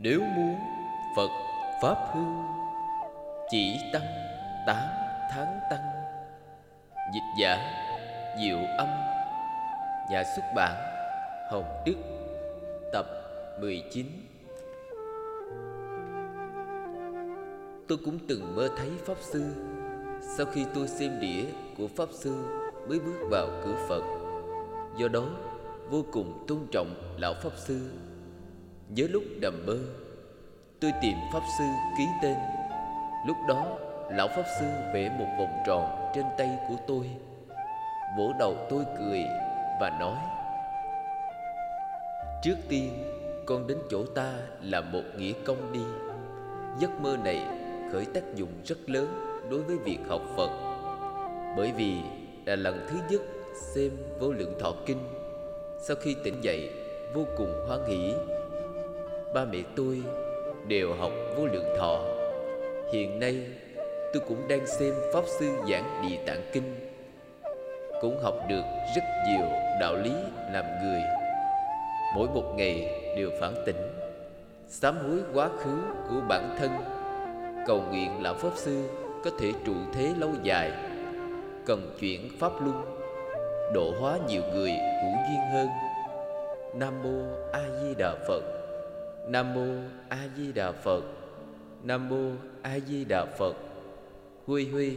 Nếu muốn Phật Pháp hư, chỉ tăng 8 tháng tăng. Dịch giả Diệu Âm. Nhà xuất bản Hồng Đức. Tập 19. Tôi cũng từng mơ thấy Pháp Sư. Sau khi tôi xem đĩa của Pháp Sư mới bước vào cửa Phật. Do đó vô cùng tôn trọng Lão Pháp Sư. Nhớ lúc nằm mơ, tôi tìm Pháp Sư ký tên. Lúc đó Lão Pháp Sư vẽ một vòng tròn trên tay của tôi, vỗ đầu tôi cười và nói: "Trước tiên con đến chỗ ta làm một nghĩa công đi." Giấc mơ này khởi tác dụng rất lớn đối với việc học Phật, bởi vì là lần thứ nhất xem Vô Lượng Thọ Kinh. Sau khi tỉnh dậy vô cùng hoan hỉ. Ba mẹ tôi đều học Vô Lượng Thọ. Hiện nay tôi cũng đang xem Pháp Sư giảng Địa Tạng Kinh, cũng học được rất nhiều đạo lý làm người. Mỗi một ngày đều phản tỉnh, sám hối quá khứ của bản thân, cầu nguyện Lão Pháp Sư có thể trụ thế lâu dài, cần chuyển Pháp Luân, độ hóa nhiều người hữu duyên hơn. Nam Mô A Di Đà Phật. Nam Mô A Di Đà Phật. Nam Mô A Di Đà Phật. Huy Huy.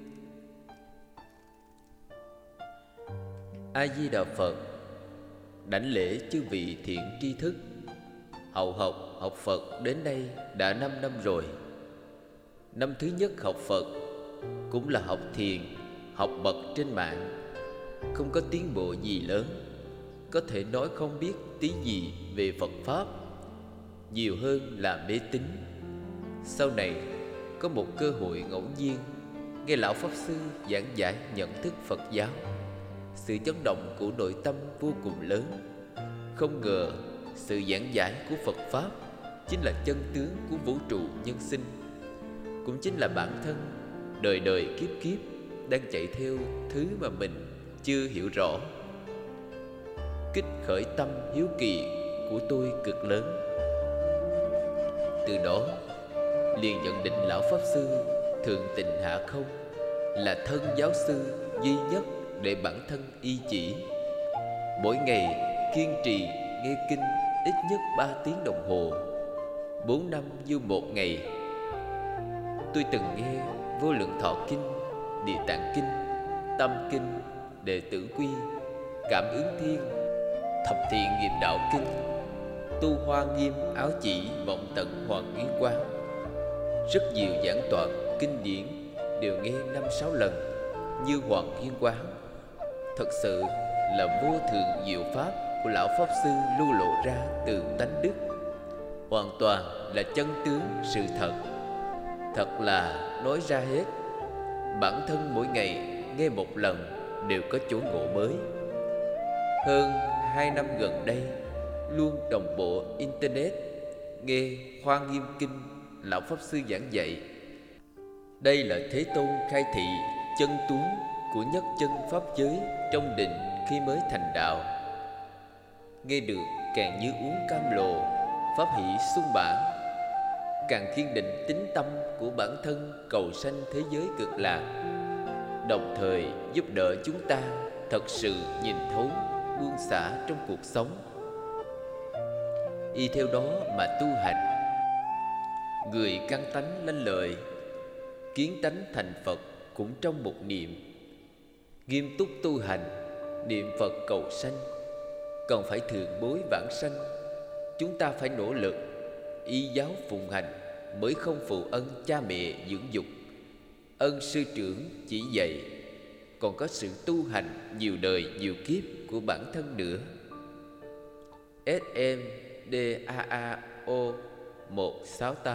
A Di Đà Phật. Đảnh lễ chư vị thiện tri thức. Hậu học Phật đến đây đã 5 năm rồi. Năm thứ nhất học Phật, cũng là học thiền, học bậc trên mạng, không có tiến bộ gì lớn, có thể nói không biết tí gì về Phật Pháp, nhiều hơn là mê tín. Sau này có một cơ hội ngẫu nhiên nghe Lão Pháp Sư giảng giải nhận thức Phật giáo. Sự chấn động của nội tâm vô cùng lớn. Không ngờ sự giảng giải của Phật Pháp chính là chân tướng của vũ trụ nhân sinh, cũng chính là bản thân đời đời kiếp kiếp đang chạy theo thứ mà mình chưa hiểu rõ. Kích khởi tâm hiếu kỳ của tôi cực lớn. Từ đó liền nhận định Lão Pháp Sư thượng tình hạ không là thân giáo sư duy nhất để bản thân y chỉ. Mỗi ngày kiên trì nghe kinh ít nhất 3 tiếng đồng hồ, 4 năm như một ngày. Tôi từng nghe Vô Lượng Thọ Kinh, Địa Tạng Kinh, Tâm Kinh, Đệ Tử Quy, Cảm Ứng Thiên, Thập Thiện Nghiệp Đạo Kinh, Tu Hoa Nghiêm Áo Chỉ Vọng Tận Hoàng Nguyên Quang. Rất nhiều giảng toán kinh điển đều nghe 5-6 lần như Hoàng Nguyên Quang. Thật sự là vô thượng diệu pháp của Lão Pháp Sư lưu lộ ra từ tánh đức, hoàn toàn là chân tướng sự thật. Thật là nói ra hết. Bản thân mỗi ngày nghe một lần đều có chỗ ngộ mới. Hơn 2 năm gần đây luôn đồng bộ Internet nghe Hoa Nghiêm Kinh Lão Pháp Sư giảng dạy. Đây là Thế Tôn khai thị chân tướng của nhất chân pháp giới trong định khi mới thành đạo. Nghe được càng như uống cam lồ, pháp hỷ xuân bản, càng kiên định tín tâm của bản thân cầu sanh thế giới cực lạc, đồng thời giúp đỡ chúng ta thật sự nhìn thấu buông xả trong cuộc sống. Y theo đó mà tu hành, người căn tánh lanh lợi, kiến tánh thành Phật cũng trong một niệm. Nghiêm túc tu hành, niệm Phật cầu sanh, còn phải thượng bối vãng sanh. Chúng ta phải nỗ lực y giáo phụng hành mới không phụ ân cha mẹ dưỡng dục, ân sư trưởng chỉ dạy, còn có sự tu hành nhiều đời nhiều kiếp của bản thân nữa. SMDAAO 168.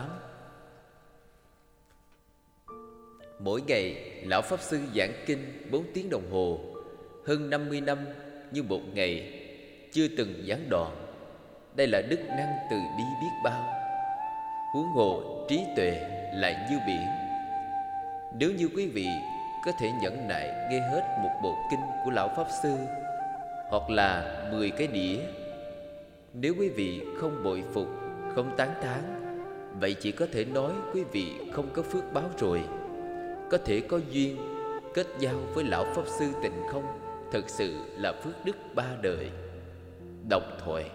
Mỗi ngày Lão Pháp Sư giảng kinh 4 tiếng đồng hồ, hơn 50 năm như một ngày, chưa từng gián đoạn. Đây là đức năng từ bi biết bao. Huống hồ trí tuệ lại như biển. Nếu như quý vị có thể nhẫn nại nghe hết một bộ kinh của Lão Pháp Sư, hoặc là 10 cái đĩa, nếu quý vị không bội phục, không tán thán. Vậy chỉ có thể nói quý vị không có phước báo rồi. Có thể có duyên kết giao với lão Pháp Sư Tịnh Không, thực sự là phước đức ba đời. Đồng thoại.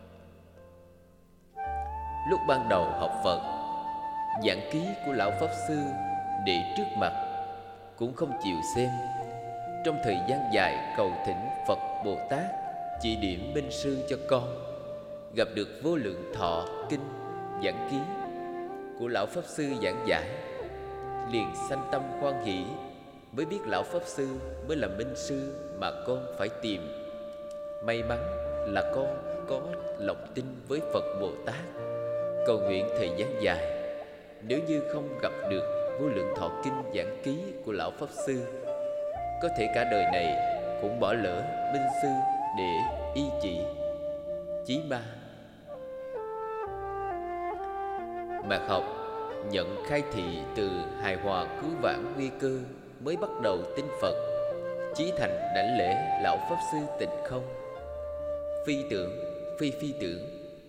Lúc ban đầu học Phật, giảng ký của lão Pháp Sư để trước mặt cũng không chịu xem. Trong thời gian dài cầu thỉnh Phật Bồ Tát chỉ điểm minh sư cho con, gặp được Vô Lượng Thọ Kinh giảng ký của lão Pháp Sư giảng giải, liền sanh tâm hoan hỷ, mới biết lão Pháp Sư mới là minh sư mà con phải tìm. May mắn là con có lòng tin với Phật Bồ Tát, cầu nguyện thời gian dài. Nếu như không gặp được Vô Lượng Thọ Kinh giảng ký của lão Pháp Sư, có thể cả đời này cũng bỏ lỡ minh sư để y chỉ chí ma. Mạt Học nhận khai thị từ hài hòa cứu vãn nguy cơ, mới bắt đầu tin Phật, chí thành đảnh lễ lão Pháp Sư Tịnh Không. Phi tưởng, phi tưởng.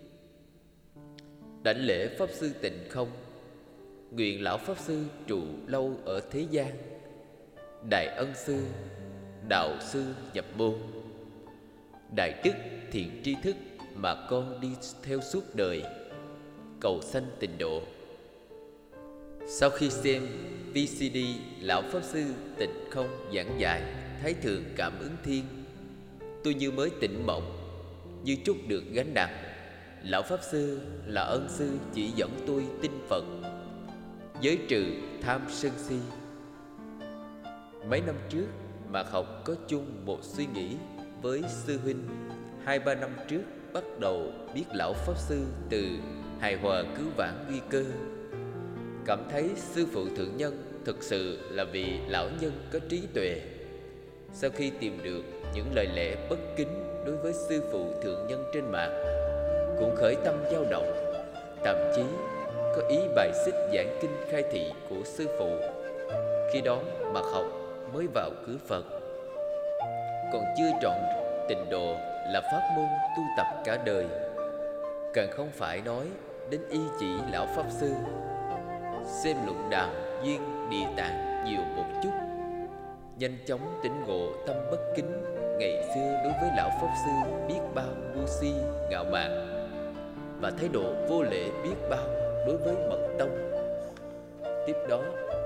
Đảnh lễ Pháp Sư Tịnh Không, nguyện lão Pháp Sư trụ lâu ở thế gian, đại ân sư, đạo sư nhập môn, đại đức thiện tri thức mà con đi theo suốt đời, cầu sanh tịnh độ. Sau khi xem VCD lão Pháp Sư Tịnh Không giảng dạy Thái Thượng Cảm Ứng Thiên, tôi như mới tỉnh mộng, như trút được gánh nặng. Lão Pháp Sư là ân sư chỉ dẫn tôi tin Phật, giới trừ tham sân si. Mấy năm trước, Mạt Học có chung một suy nghĩ với sư huynh. 2-3 năm trước bắt đầu biết lão Pháp Sư từ hài hòa cứu vãn nguy cơ, cảm thấy sư phụ thượng nhân thực sự là vị lão nhân có trí tuệ. Sau khi tìm được những lời lẽ bất kính đối với sư phụ thượng nhân trên mạng, cũng khởi tâm dao động, thậm chí có ý bài xích giảng kinh khai thị của sư phụ. Khi đó Mạt Học mới vào cửa Phật, còn chưa trọn tịnh độ là pháp môn tu tập cả đời, càng không phải nói đến y chỉ lão Pháp Sư. Xem luận đàm duyên địa tạng nhiều một chút, nhanh chóng tỉnh ngộ tâm bất kính ngày xưa đối với lão Pháp Sư biết bao ngu si ngạo mạn, và thái độ vô lễ biết bao đối với mật tông. Tiếp đó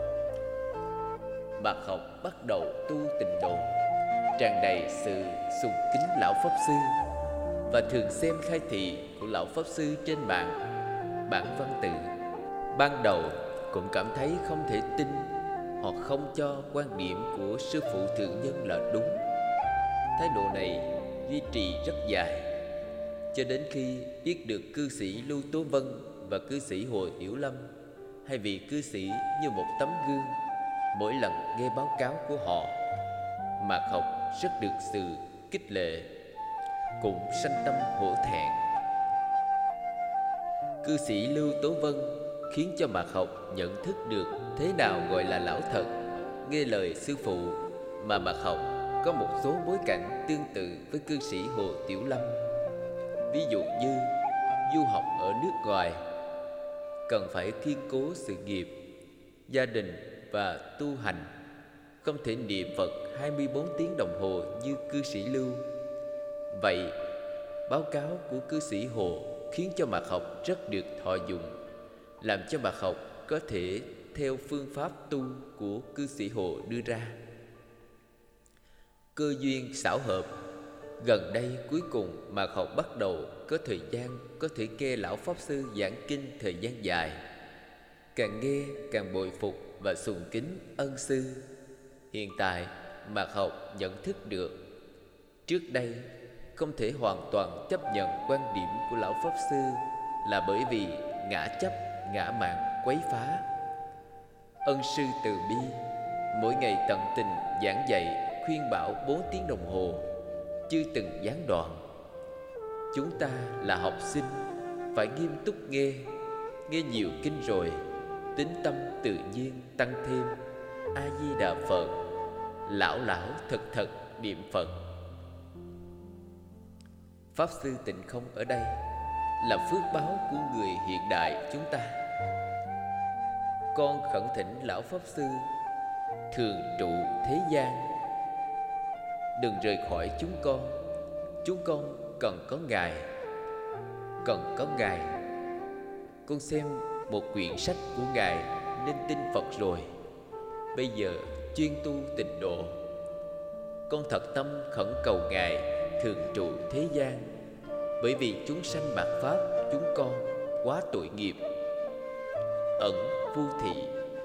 Mạt Học bắt đầu tu tịnh độ, tràn đầy sự sùng kính lão Pháp Sư, và thường xem khai thị của lão Pháp Sư trên mạng, bản văn tự. Ban đầu cũng cảm thấy không thể tin, hoặc không cho quan điểm của sư phụ thượng nhân là đúng. Thái độ này duy trì rất dài, cho đến khi biết được cư sĩ Lưu Tố Vân và cư sĩ Hồ Tiểu Lâm, hai vị cư sĩ như một tấm gương. Mỗi lần nghe báo cáo của họ, Mạt Học rất được sự khích lệ, cũng sanh tâm hổ thẹn. Cư sĩ Lưu Tố Vân khiến cho Mạt Học nhận thức được thế nào gọi là lão thật, nghe lời sư phụ. Mà Mạt Học có một số bối cảnh tương tự với cư sĩ Hồ Tiểu Lâm. Ví dụ như du học ở nước ngoài, cần phải kiên cố sự nghiệp, gia đình và tu hành, không thể niệm Phật 24 tiếng đồng hồ như cư sĩ Lưu. Vậy, báo cáo của cư sĩ Hồ khiến cho Mạt Học rất được thọ dụng, làm cho Mạt Học có thể theo phương pháp tu của cư sĩ Hồ đưa ra. Cơ duyên xảo hợp, gần đây cuối cùng Mạt Học bắt đầu có thời gian có thể nghe lão Pháp Sư giảng kinh thời gian dài. Càng nghe càng bội phục và sùng kính ân sư. Hiện tại Mạt Học nhận thức được, trước đây không thể hoàn toàn chấp nhận quan điểm của lão Pháp Sư là bởi vì ngã chấp, ngã mạn quấy phá. Ân sư từ bi, mỗi ngày tận tình giảng dạy khuyên bảo 4 tiếng đồng hồ, chưa từng gián đoạn. Chúng ta là học sinh, phải nghiêm túc nghe nhiều kinh rồi, tín tâm tự nhiên tăng thêm. A Di Đà Phật, lão thật niệm Phật. Pháp Sư Tịnh Không ở đây là phước báo của người hiện đại chúng ta. Con khẩn thỉnh lão Pháp Sư thường trụ thế gian đừng rời khỏi chúng con. Chúng con cần có Ngài, cần có Ngài. Con xem một quyển sách của Ngài nên tin Phật rồi. Bây giờ chuyên tu tịnh độ. Con thật tâm khẩn cầu Ngài thường trụ thế gian, bởi vì chúng sanh mạt pháp chúng con quá tội nghiệp. Ẩn Vô Thị.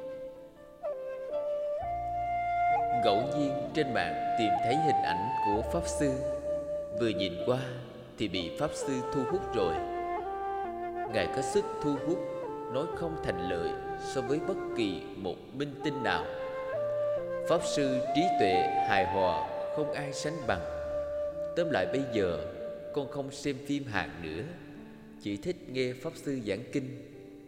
Ngẫu nhiên trên mạng tìm thấy hình ảnh của Pháp Sư. Vừa nhìn qua thì bị Pháp Sư thu hút rồi. Ngài có sức thu hút nói không thành lời so với bất kỳ một minh tinh nào. Pháp Sư trí tuệ hài hòa không ai sánh bằng. Tóm lại bây giờ con không xem phim Hàn nữa, chỉ thích nghe Pháp Sư giảng kinh.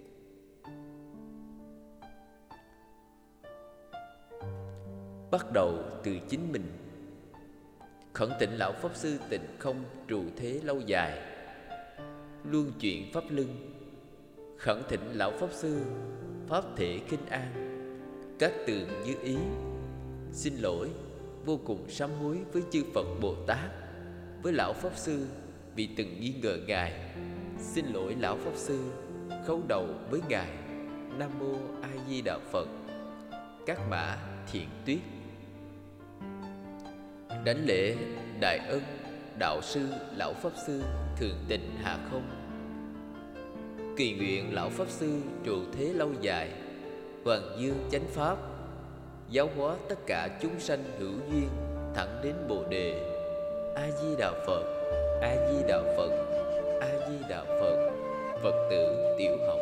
Bắt đầu từ chính mình. Khẩn tịnh lão Pháp Sư tịnh không trụ thế lâu dài, luôn chuyện pháp lưng. Khẩn thỉnh lão Pháp Sư pháp thể kinh an, các tường như ý. Xin lỗi, vô cùng sám hối với chư Phật Bồ Tát, với lão Pháp Sư vì từng nghi ngờ Ngài. Xin lỗi lão Pháp Sư, khấu đầu với Ngài. Nam Mô A Di Đà Phật. Các Mã Thiện Tuyết. Đảnh lễ Đại Ân Đạo Sư lão Pháp Sư thường tịnh hạ không. Kỳ nguyện lão Pháp Sư trụ thế lâu dài, hoàng dương chánh pháp, giáo hóa tất cả chúng sanh hữu duyên thẳng đến Bồ Đề. A Di Đà Phật. A Di Đà Phật. A Di Đà Phật. Phật tử tiểu học.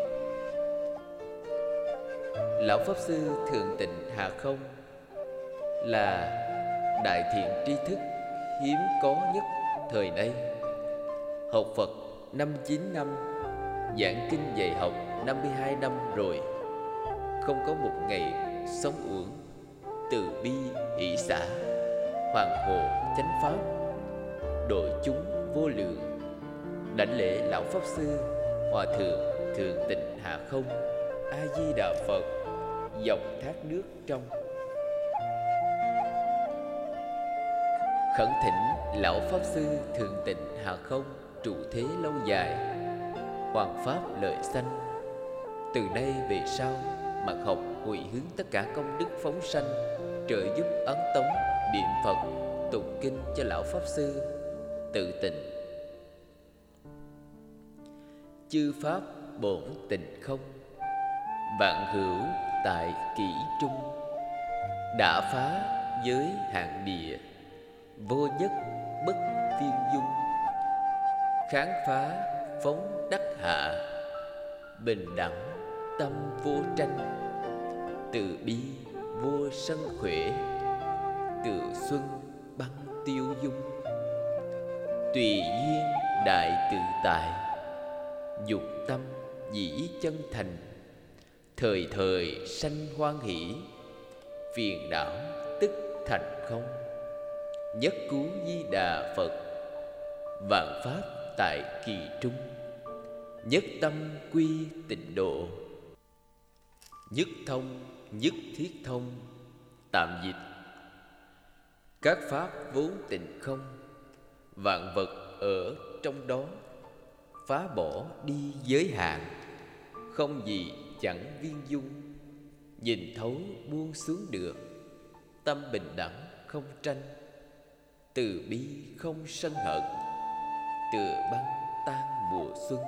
Lão Pháp Sư thường tịnh hạ không là đại thiện tri thức hiếm có nhất thời nay. Học Phật 59 năm, giảng kinh dạy học 52 năm rồi, không có một ngày sống uổng. Từ bi hỷ xả, hoàng hộ chánh pháp, độ chúng vô lượng. Đảnh lễ lão Pháp Sư Hòa Thượng thường tịnh hạ không. A Di Đà Phật. Dòng thác nước trong. Khẩn thỉnh lão Pháp Sư thường tịnh hạ không trụ thế lâu dài, hoàng pháp lợi sanh. Từ nay về sau, mặt học hồi hướng tất cả công đức phóng sanh, trợ giúp ấn tống niệm Phật, tụng kinh cho lão Pháp Sư tự tịnh. Chư pháp bổn tịnh không, vạn hữu tại kỷ trung. Đã phá giới hạn địa, vô nhất bất phiên dung. Kháng phá phóng đắc hạ, bình đẳng tâm vô tranh. Từ bi vô sân khỏe, từ xuân băng tiêu dung. Tùy duyên đại tự tại, dục tâm dĩ chân thành. Thời thời sanh hoan hỷ, phiền não tức thành không. Nhất cú Di Đà Phật, vạn pháp tại kỳ trung. Nhất tâm quy tịnh độ, nhất thông nhất thiết thông. Tạm dịch: các pháp vốn tịnh không, vạn vật ở trong đó. Phá bỏ đi giới hạn, không gì chẳng viên dung. Nhìn thấu buông xuống được, tâm bình đẳng không tranh. Từ bi không sân hận, tựa băng tan mùa xuân.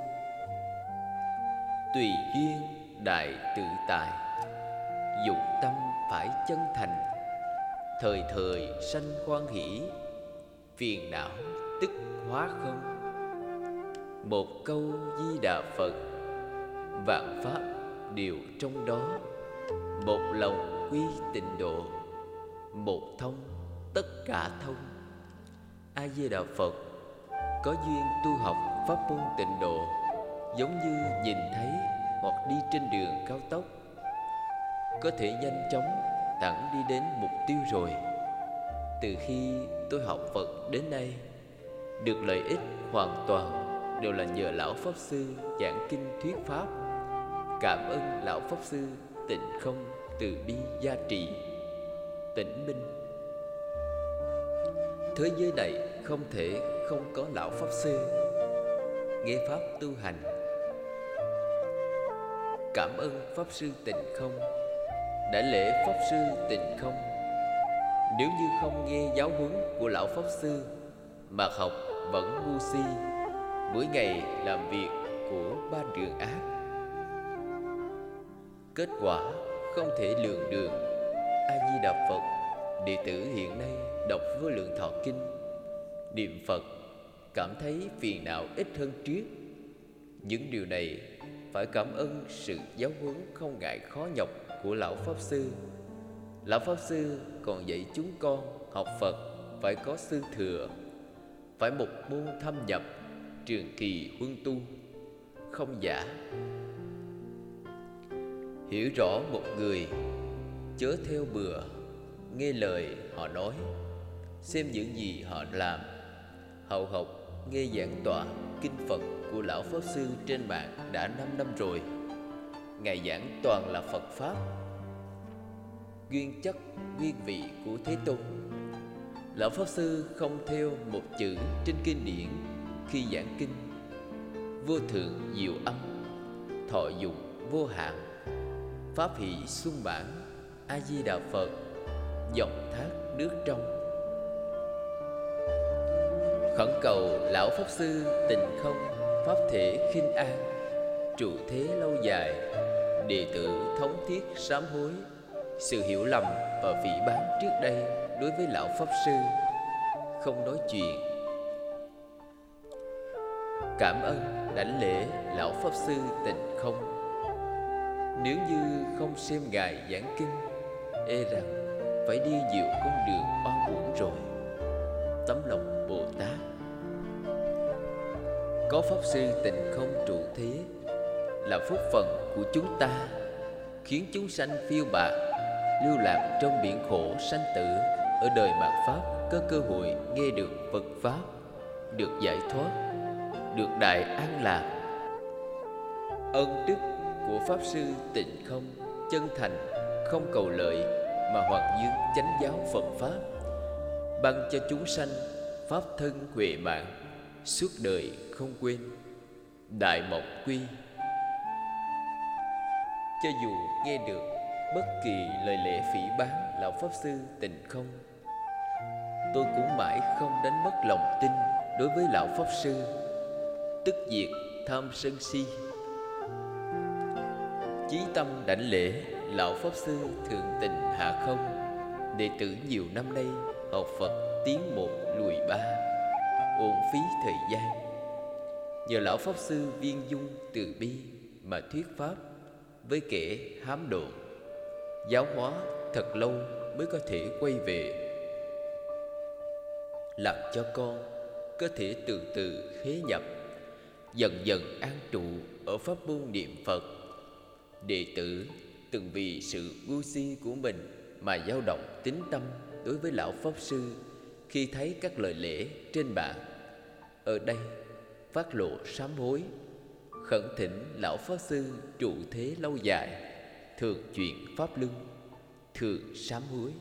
Tùy duyên đại tự tại, dục tâm phải chân thành. Thời thời sanh hoan hỷ, phiền não tức hóa không. Một câu Di Đà Phật, vạn pháp đều trong đó. Một lòng quy tịnh độ, một thông tất cả thông. A Di Đà Phật. Có duyên tu học pháp môn tịnh độ, giống như nhìn thấy hoặc đi trên đường cao tốc, có thể nhanh chóng thẳng đi đến mục tiêu rồi. Từ khi tôi học Phật đến nay, được lợi ích hoàn toàn đều là nhờ lão Pháp Sư giảng kinh thuyết pháp. Cảm ơn lão Pháp Sư Tịnh Không từ bi gia trì. Tĩnh minh. Thế giới này không thể không có lão Pháp Sư. Nghe pháp tu hành. Cảm ơn Pháp Sư Tịnh Không. Đại lễ Pháp Sư Tịnh Không. Nếu như không nghe giáo huấn của lão Pháp Sư mà học vẫn ngu si, mỗi ngày làm việc của ba đường ác, kết quả không thể lường được. A Di Đà Phật. Đệ tử hiện nay đọc Vô Lượng Thọ Kinh, niệm Phật, cảm thấy phiền não ít hơn trước. Những điều này phải cảm ơn sự giáo huấn không ngại khó nhọc của lão Pháp Sư. Lão Pháp Sư còn dạy chúng con học Phật phải có sư thừa, phải một môn thâm nhập, trường kỳ huân tu, không giả. Hiểu rõ một người, chớ theo bừa, nghe lời họ nói, xem những gì họ làm. Hậu học nghe giảng tọa kinh Phật của lão Pháp Sư trên mạng đã 5 năm rồi. Ngài giảng toàn là Phật Pháp, nguyên chất nguyên vị của Thế Tôn. Lão Pháp Sư không theo một chữ trên kinh điển khi giảng kinh. Vô thượng diệu âm, thọ dụng vô hạn, pháp hỷ sung mãn. A Di Đà Phật, dòng thác nước trong. Khẩn cầu lão Pháp Sư Tịnh Không pháp thể khinh an, trụ thế lâu dài. Đệ tử thống thiết sám hối sự hiểu lầm và phỉ báng trước đây đối với lão Pháp Sư, không nói chuyện. Cảm ơn đảnh lễ lão Pháp Sư Tịnh Không. Nếu như không xem ngài giảng kinh, e rằng phải đi nhiều con đường oan uổng rồi. Tấm lòng Bồ Tát. Có Pháp Sư Tịnh Không trụ thế là phúc phận của chúng ta, khiến chúng sanh phiêu bạt, lưu lạc trong biển khổ sanh tử. Ở đời mạt Pháp có cơ hội nghe được Phật Pháp, được giải thoát, được đại an lạc. Ân đức của Pháp Sư Tịnh Không chân thành, không cầu lợi mà hoạt dương chánh giáo Phật Pháp, ban cho chúng sanh pháp thân huệ mạng, suốt đời không quên. Đại Mộng Quy. Cho dù nghe được bất kỳ lời lẽ phỉ báng lão Pháp Sư Tịnh Không, tôi cũng mãi không đánh mất lòng tin đối với lão Pháp Sư, tức diệt tham sân si. Chí tâm đảnh lễ lão Pháp Sư Thượng Tịnh Hạ Không. Đệ tử nhiều năm nay học Phật tiến một lùi ba, uổng phí thời gian. Nhờ lão Pháp Sư viên dung từ bi mà thuyết pháp với kẻ hám độ, giáo hóa thật lâu mới có thể quay về, làm cho con có thể từ từ khế nhập, dần dần an trụ ở pháp môn niệm Phật. Đệ tử từng vì sự ngu si của mình mà dao động tín tâm đối với lão Pháp Sư khi thấy các lời lẽ trên mạng. Ở đây phát lộ sám hối, khẩn thỉnh lão Pháp Sư trụ thế lâu dài, thường chuyển pháp luân, thường sám hối.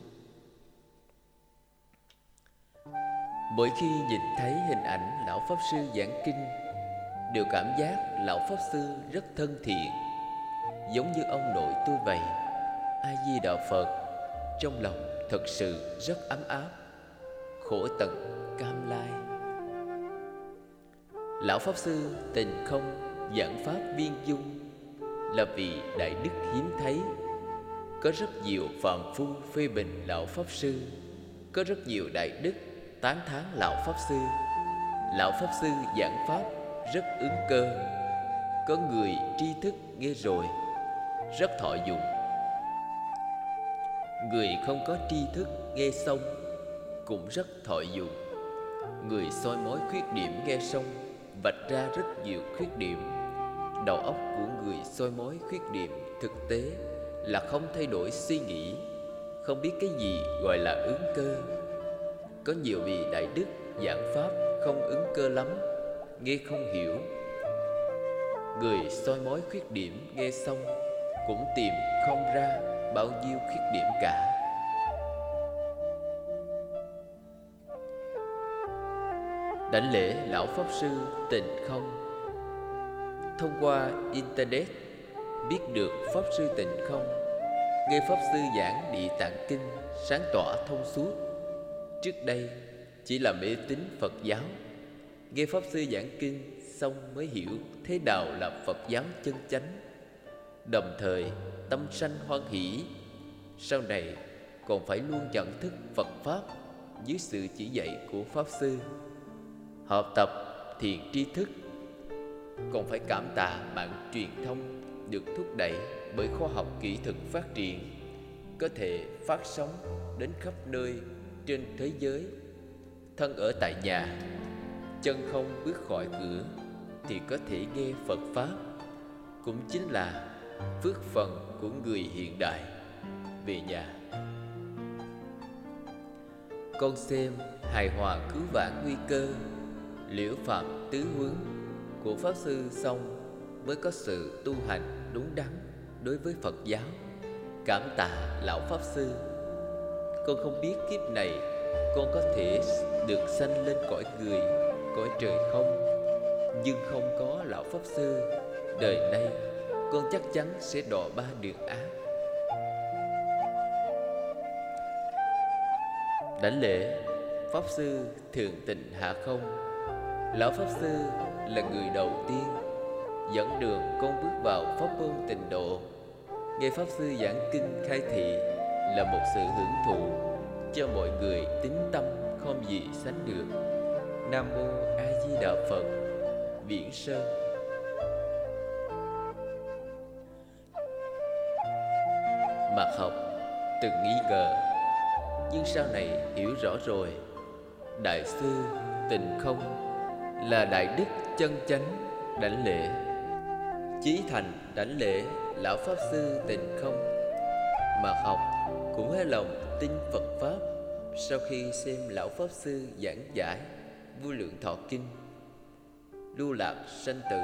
Mỗi khi nhìn thấy hình ảnh lão Pháp Sư giảng kinh, đều cảm giác lão Pháp Sư rất thân thiện, giống như ông nội tôi vậy. A Di Đà Phật. Trong lòng thật sự rất ấm áp, khổ tận cam lai. Lão Pháp Sư Tịnh Không giảng pháp viên dung là vì đại đức hiếm thấy. Có rất nhiều phàm phu phê bình lão Pháp Sư, có rất nhiều đại đức tán thán lão Pháp Sư. Lão Pháp Sư giảng pháp rất ứng cơ, có người tri thức nghe rồi rất thọ dụng, người không có tri thức nghe xong cũng rất thọ dụng. Người soi mói khuyết điểm nghe xong vạch ra rất nhiều khuyết điểm. Đầu óc của người soi mói khuyết điểm thực tế là không thay đổi suy nghĩ, không biết cái gì gọi là ứng cơ. Có nhiều vị đại đức giảng pháp không ứng cơ lắm, nghe không hiểu. Người soi mói khuyết điểm nghe xong cũng tìm không ra bao nhiêu khuyết điểm cả. Đảnh lễ lão Pháp Sư Tịnh Không. Thông qua Internet biết được Pháp Sư Tịnh Không, nghe Pháp Sư giảng Địa Tạng Kinh sáng tỏ thông suốt. Trước đây chỉ là mê tín Phật giáo, nghe Pháp Sư giảng kinh xong mới hiểu thế nào là Phật giáo chân chánh, đồng thời tâm sanh hoan hỷ. Sau này còn phải luôn nhận thức Phật Pháp dưới sự chỉ dạy của Pháp Sư. Học tập thiện tri thức, còn phải cảm tạ mạng truyền thông được thúc đẩy bởi khoa học kỹ thuật phát triển, có thể phát sóng đến khắp nơi trên thế giới. Thân ở tại nhà, chân không bước khỏi cửa thì có thể nghe Phật Pháp, cũng chính là phước phần của người hiện đại. Về nhà, con xem hài hòa cứu vãn nguy cơ, liễu phạm tứ hướng của Pháp Sư xong mới có sự tu hành đúng đắn đối với Phật giáo. Cảm tạ lão Pháp Sư. Con không biết kiếp này con có thể được sanh lên cõi người, cõi trời không, nhưng không có lão Pháp Sư, đời nay con chắc chắn sẽ đọa ba đường ác. Đảnh lễ Pháp Sư Thượng Tịnh Hạ Không. Lão Pháp Sư là người đầu tiên dẫn đường con bước vào pháp môn tịnh độ. Nghe Pháp Sư giảng kinh khai thị là một sự hưởng thụ cho mọi người tín tâm không gì sánh được. Nam Mô A Di Đà Phật. Viễn Sơn. Mạt Học từng nghi ngờ, nhưng sau này hiểu rõ rồi. Đại sư Tịnh Không là đại đức chân chánh. Đảnh lễ chí thành. Đảnh lễ lão Pháp Sư Tịnh Không. Mạt Học cũng hết lòng tin Phật Pháp sau khi xem lão Pháp Sư giảng giải Vô Lượng Thọ Kinh. Lưu lạc sanh tử.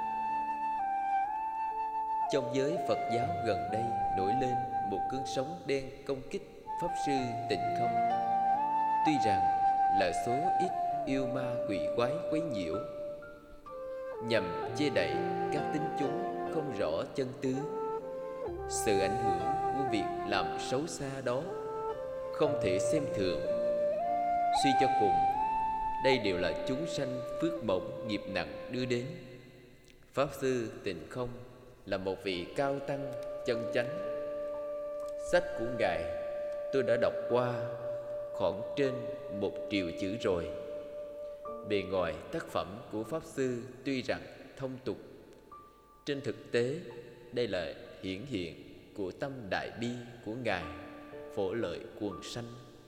Trong giới Phật giáo gần đây nổi lên một cơn sóng đen công kích Pháp Sư Tịnh Không. Tuy rằng là số ít yêu ma quỷ quái quấy nhiễu, nhằm che đậy các tín chúng không rõ chân tướng. Sự ảnh hưởng của việc làm xấu xa đó không thể xem thường. Suy cho cùng, đây đều là chúng sanh phước mỏng nghiệp nặng đưa đến. Pháp Sư Tịnh Không là một vị cao tăng chân chánh. Sách của Ngài tôi đã đọc qua khoảng trên 1 triệu chữ rồi. Bề ngoài tác phẩm của Pháp Sư tuy rằng thông tục, trên thực tế đây là hiển hiện của tâm đại bi của Ngài, phổ lợi quần sanh.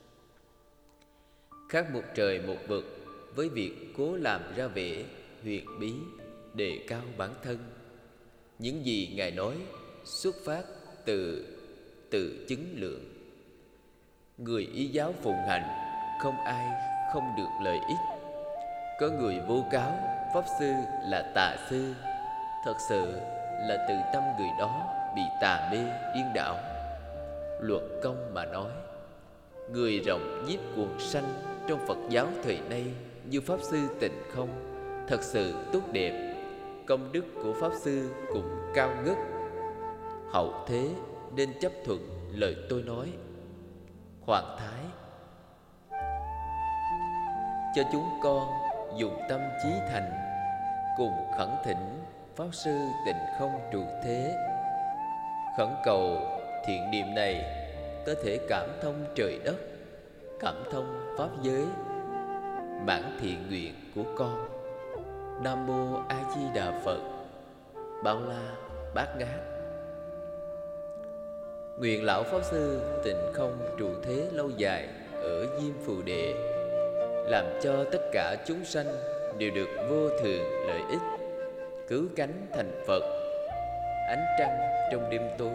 Khác một trời một vực với việc cố làm ra vẻ huyền bí, đề cao bản thân. Những gì Ngài nói xuất phát từ tự chứng lượng. Người y giáo phụng hành không ai không được lợi ích. Có người vô cáo Pháp Sư là tà sư, thật sự là từ tâm người đó bị tà mê điên đảo. Luật công mà nói, người rộng nhiếp quần sanh trong Phật giáo thời nay như Pháp Sư Tịnh Không thật sự tốt đẹp. Công đức của Pháp Sư cũng cao ngất. Hậu thế nên chấp thuận lời tôi nói. Hoàng Thái cho chúng con dùng tâm chí thành, cùng khẩn thỉnh Pháp Sư Tịnh Không trụ thế, khẩn cầu thiện niệm này có thể cảm thông trời đất, cảm thông pháp giới, mãn thiện nguyện của con. Nam Mô A Di Đà Phật. Bao La Bát Ngát. Nguyện lão Pháp Sư Tịnh Không trụ thế lâu dài ở Diêm Phù Đề, làm cho tất cả chúng sanh đều được vô thường lợi ích, cứu cánh thành Phật, ánh trăng trong đêm tối.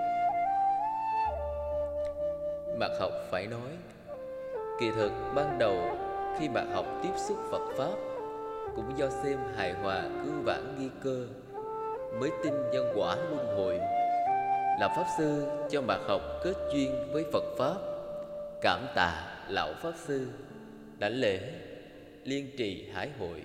Mạt Học phải nói, kỳ thực ban đầu khi Mạt Học tiếp xúc Phật Pháp, cũng do xem hài hòa cứu vãn nghi cơ, mới tin nhân quả luân hồi. Là Pháp Sư cho Mạt Học kết duyên với Phật Pháp. Cảm tạ Lão Pháp Sư. Đảnh lễ. Liên Trì Hải Hội.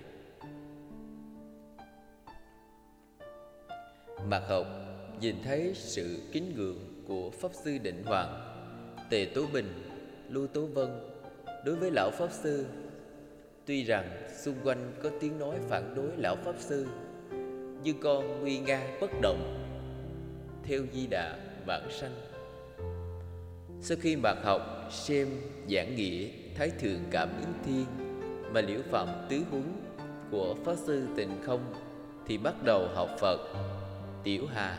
Mạt Học nhìn thấy sự kính ngưỡng của Pháp Sư Định Hoàng, Tề Tố Bình, Lưu Tố Vân đối với Lão Pháp Sư. Tuy rằng xung quanh có tiếng nói phản đối Lão Pháp Sư, nhưng con nguy nga bất động, theo Di Đà vãng sanh. Sau khi Mạt Học xem giảng nghĩa Thái Thượng Cảm Ứng Thiên mà Liễu Phạm Tứ Huấn của Pháp Sư Tịnh Không, thì bắt đầu học Phật. Tiểu Hà.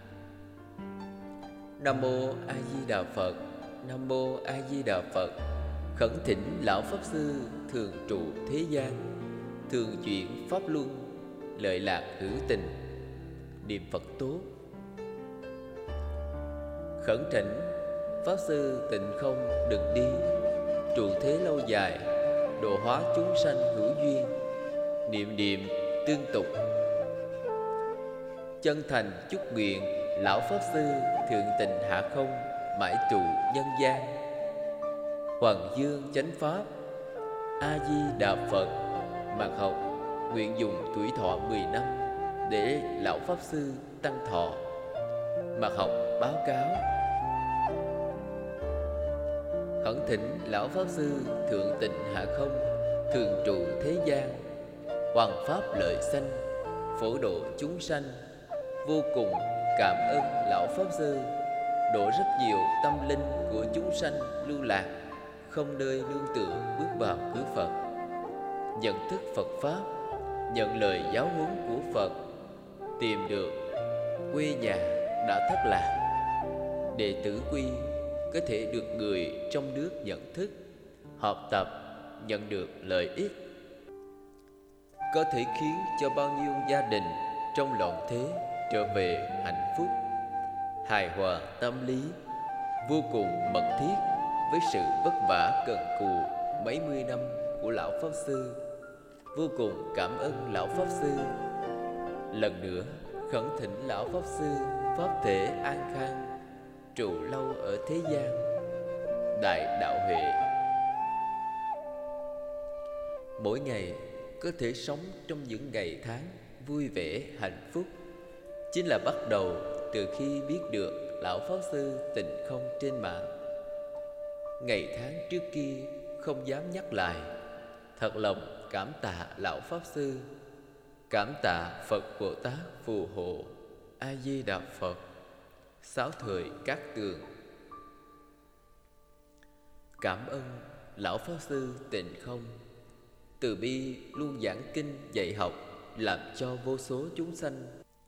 Nam mô A Di Đà Phật. Nam mô A Di Đà Phật. Khẩn thỉnh Lão Pháp Sư thường trụ thế gian, thường chuyển pháp luân, lợi lạc hữu tình, niệm Phật tốt. Khẩn thỉnh Pháp Sư Tịnh Không đừng đi, trụ thế lâu dài, độ hóa chúng sanh hữu duyên, niệm niệm tương tục. Chân thành chúc nguyện Lão Pháp Sư thượng tịnh hạ không, mãi trụ nhân gian. Hoàng Dương chánh pháp. A Di Đà Phật. Mạt Học nguyện dùng tuổi thọ 10 năm để Lão Pháp Sư tăng thọ. Mạt Học báo cáo. Khẩn thỉnh Lão Pháp Sư thượng tịnh hạ không, thường trụ thế gian, hoàng pháp lợi sanh, phổ độ chúng sanh. Vô cùng cảm ơn Lão Pháp Sư độ rất nhiều tâm linh của chúng sanh lưu lạc, không nơi nương tựa bước vào cửa Phật, nhận thức Phật Pháp, nhận lời giáo huấn của Phật, tìm được quê nhà đã thất lạc. Đệ tử quy có thể được người trong nước nhận thức, học tập, nhận được lợi ích, có thể khiến cho bao nhiêu gia đình trong loạn thế trở về hạnh phúc, hài hòa tâm lý, vô cùng mật thiết với sự vất vả cần cù mấy mươi năm của Lão Pháp Sư. Vô cùng cảm ơn Lão Pháp Sư. Lần nữa khẩn thỉnh Lão Pháp Sư pháp thể an khang, trụ lâu ở thế gian, đại đạo huệ. Mỗi ngày có thể sống trong những ngày tháng vui vẻ hạnh phúc, chính là bắt đầu từ khi biết được Lão Pháp Sư Tịnh Không trên mạng. Ngày tháng trước kia không dám nhắc lại. Thật lòng cảm tạ Lão Pháp Sư, cảm tạ Phật Bồ Tát phù hộ. A Di Đà Phật. Sáu thời Cát Tường. Cảm ơn Lão Pháp Sư Tịnh Không, từ bi luôn giảng kinh dạy học, làm cho vô số chúng sanh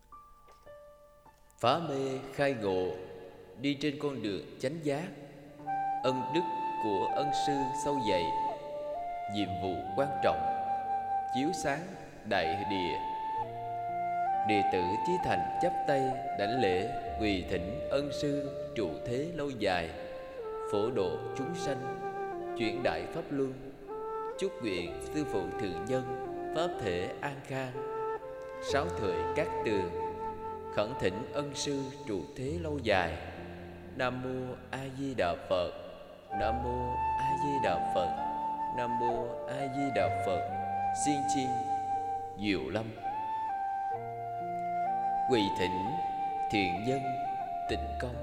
phá mê khai ngộ, đi trên con đường chánh giác. Ân đức của ân sư sâu dày, nhiệm vụ quan trọng, chiếu sáng đại địa. Đệ tử Chí Thành chắp tay đảnh lễ, quỳ thỉnh ân sư trụ thế lâu dài, phổ độ chúng sanh, chuyển đại pháp luân. Chúc nguyện sư phụ thượng nhân pháp thể an khang, sáu thời Cát Tường. Khẩn thỉnh ân sư trụ thế lâu dài. Nam mô A Di Đà Phật. Nam mô A Di Đà Phật. Nam mô A Di Đà Phật. Xiên Chiên Diệu Lâm. Quỳ thỉnh thiện nhân Tịnh Công,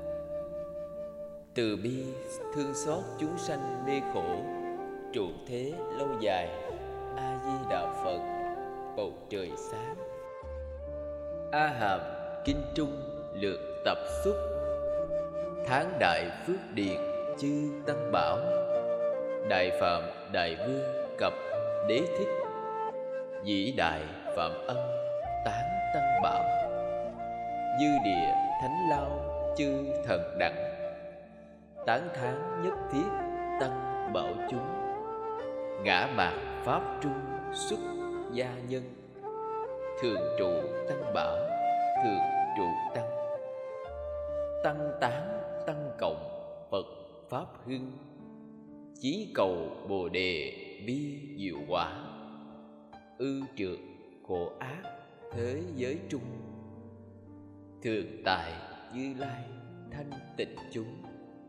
từ bi thương xót chúng sanh mê khổ, trụ thế lâu dài. A Di Đà Phật. Bầu trời sáng. A Hàm Kinh Trung lược tập xúc. Tháng đại phước điền chư tăng bảo, đại phạm đại vương cập đế thích, dĩ đại phạm ân tán tăng bảo. Dư địa thánh lao chư thần đẳng, tán thán nhất thiết tăng bảo chúng. Ngã mạt pháp trung xuất gia nhân, thường trụ tăng bảo thường trụ tăng. Tăng tán tăng cộng Phật pháp hưng, chí cầu bồ đề bi diệu quả. ư trượt khổ ác thế giới trung. Thường tại Như Lai thanh tịnh chúng.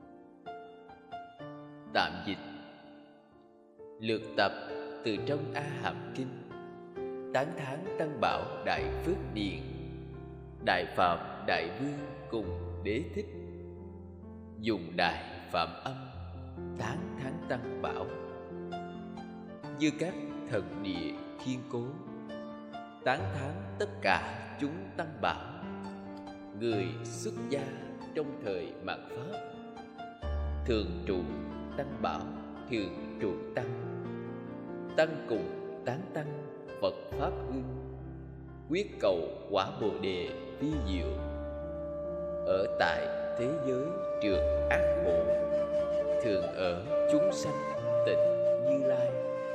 Tạm dịch: lược tập từ trong A Hàm Kinh, tán thán Tăng Bảo Đại Phước Điền, Đại Phạm Đại Vương cùng Đế Thích, dùng Đại Phạm Âm tán thán Tăng Bảo. Như các thần địa kiên cố, tán thán tất cả chúng Tăng Bảo, người xuất gia trong thời mạt Pháp, thường trụ Tăng Bảo, thường trụ Tăng. Tăng cùng tán tăng Phật Pháp hương, quyết cầu quả Bồ Đề vi diệu, ở tại thế giới trượt ác khổ, thường ở chúng sanh tịnh Như Lai.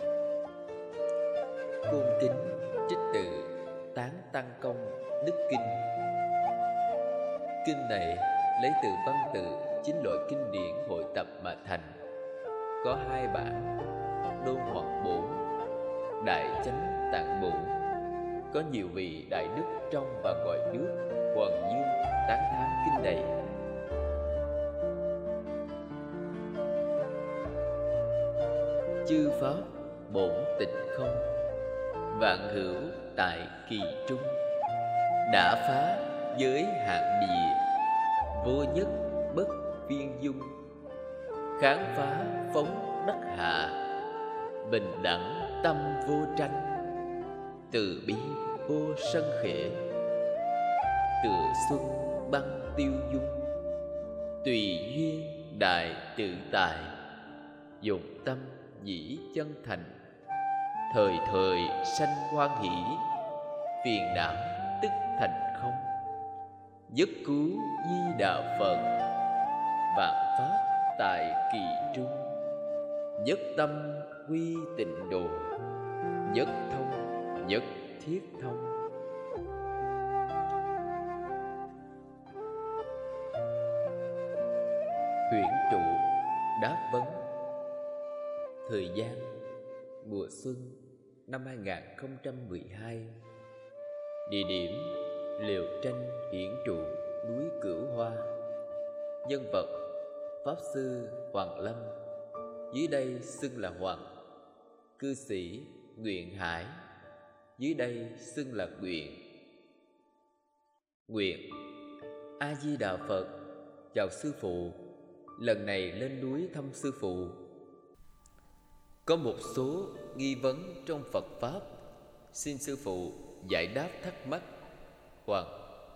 Cung kính trích từ Tán Tăng Công Đức Kinh. Kinh này lấy từ văn tự 9 loại kinh điển hội tập mà thành, có 2 bản: Đôn Hoặc Bổn, Đại Chánh Tạng Bổn. Có nhiều vị đại đức trong và ngoài nước hoàng dương tán thán kinh này. Chư pháp bổn tịnh không, vạn hữu tại kỳ trung. Đã phá giới hạn địa, vô nhất bất phiên dung. Kháng phá phóng đất hạ, bình đẳng tâm vô tranh. Từ bi vô sân khể, tựa xuân băng tiêu dung. Tùy duyên đại tự tại, dụng tâm dĩ chân thành. Thời thời sanh hoan hỷ, phiền não tức thành không. Nhất cứu Di Đà Phật, vạn pháp tại kỳ trung. Nhất tâm quy tịnh độ, nhất thông nhất thiết thông. Huyễn trụ đáp vấn. Thời gian mùa xuân năm 2012. Địa điểm Lều Tranh Hiển Trụ, núi Cửu Hoa. Nhân vật Pháp Sư Hoàng Lâm, dưới đây xưng là Hoàng. Cư sĩ Nguyện Hải, dưới đây xưng là Nguyện. Nguyện: A Di Đà Phật, chào sư phụ. Lần này lên núi thăm sư phụ, có một số nghi vấn trong Phật Pháp, xin sư phụ giải đáp thắc mắc. Hoàng: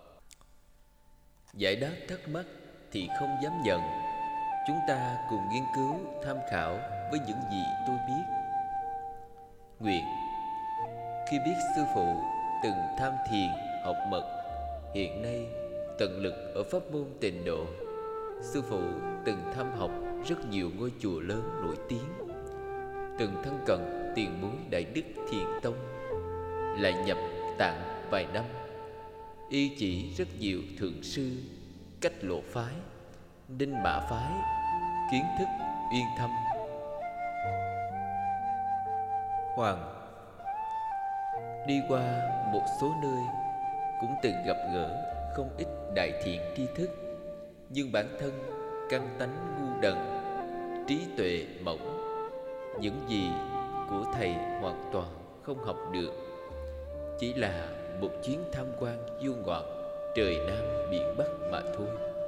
giải đáp thắc mắc thì không dám nhận. Chúng ta cùng nghiên cứu tham khảo với những gì tôi biết. Nguyện: khi biết sư phụ từng tham thiền học mật, hiện nay tận lực ở pháp môn Tịnh Độ. Sư phụ từng thăm học rất nhiều ngôi chùa lớn nổi tiếng, từng thân cận tiền bối Đại Đức Thiền Tông, lại nhập Tạng vài năm, y chỉ rất nhiều thượng sư, Cách Lộ phái, Ninh Mã phái, kiến thức uyên thâm. Hoàng: đi qua một số nơi, cũng từng gặp gỡ không ít đại thiện tri thức, nhưng bản thân căn tánh ngu đần, trí tuệ mỏng. Những gì của thầy hoàn toàn không học được, chỉ là một chuyến tham quan du ngoạn trời Nam biển Bắc mà thôi.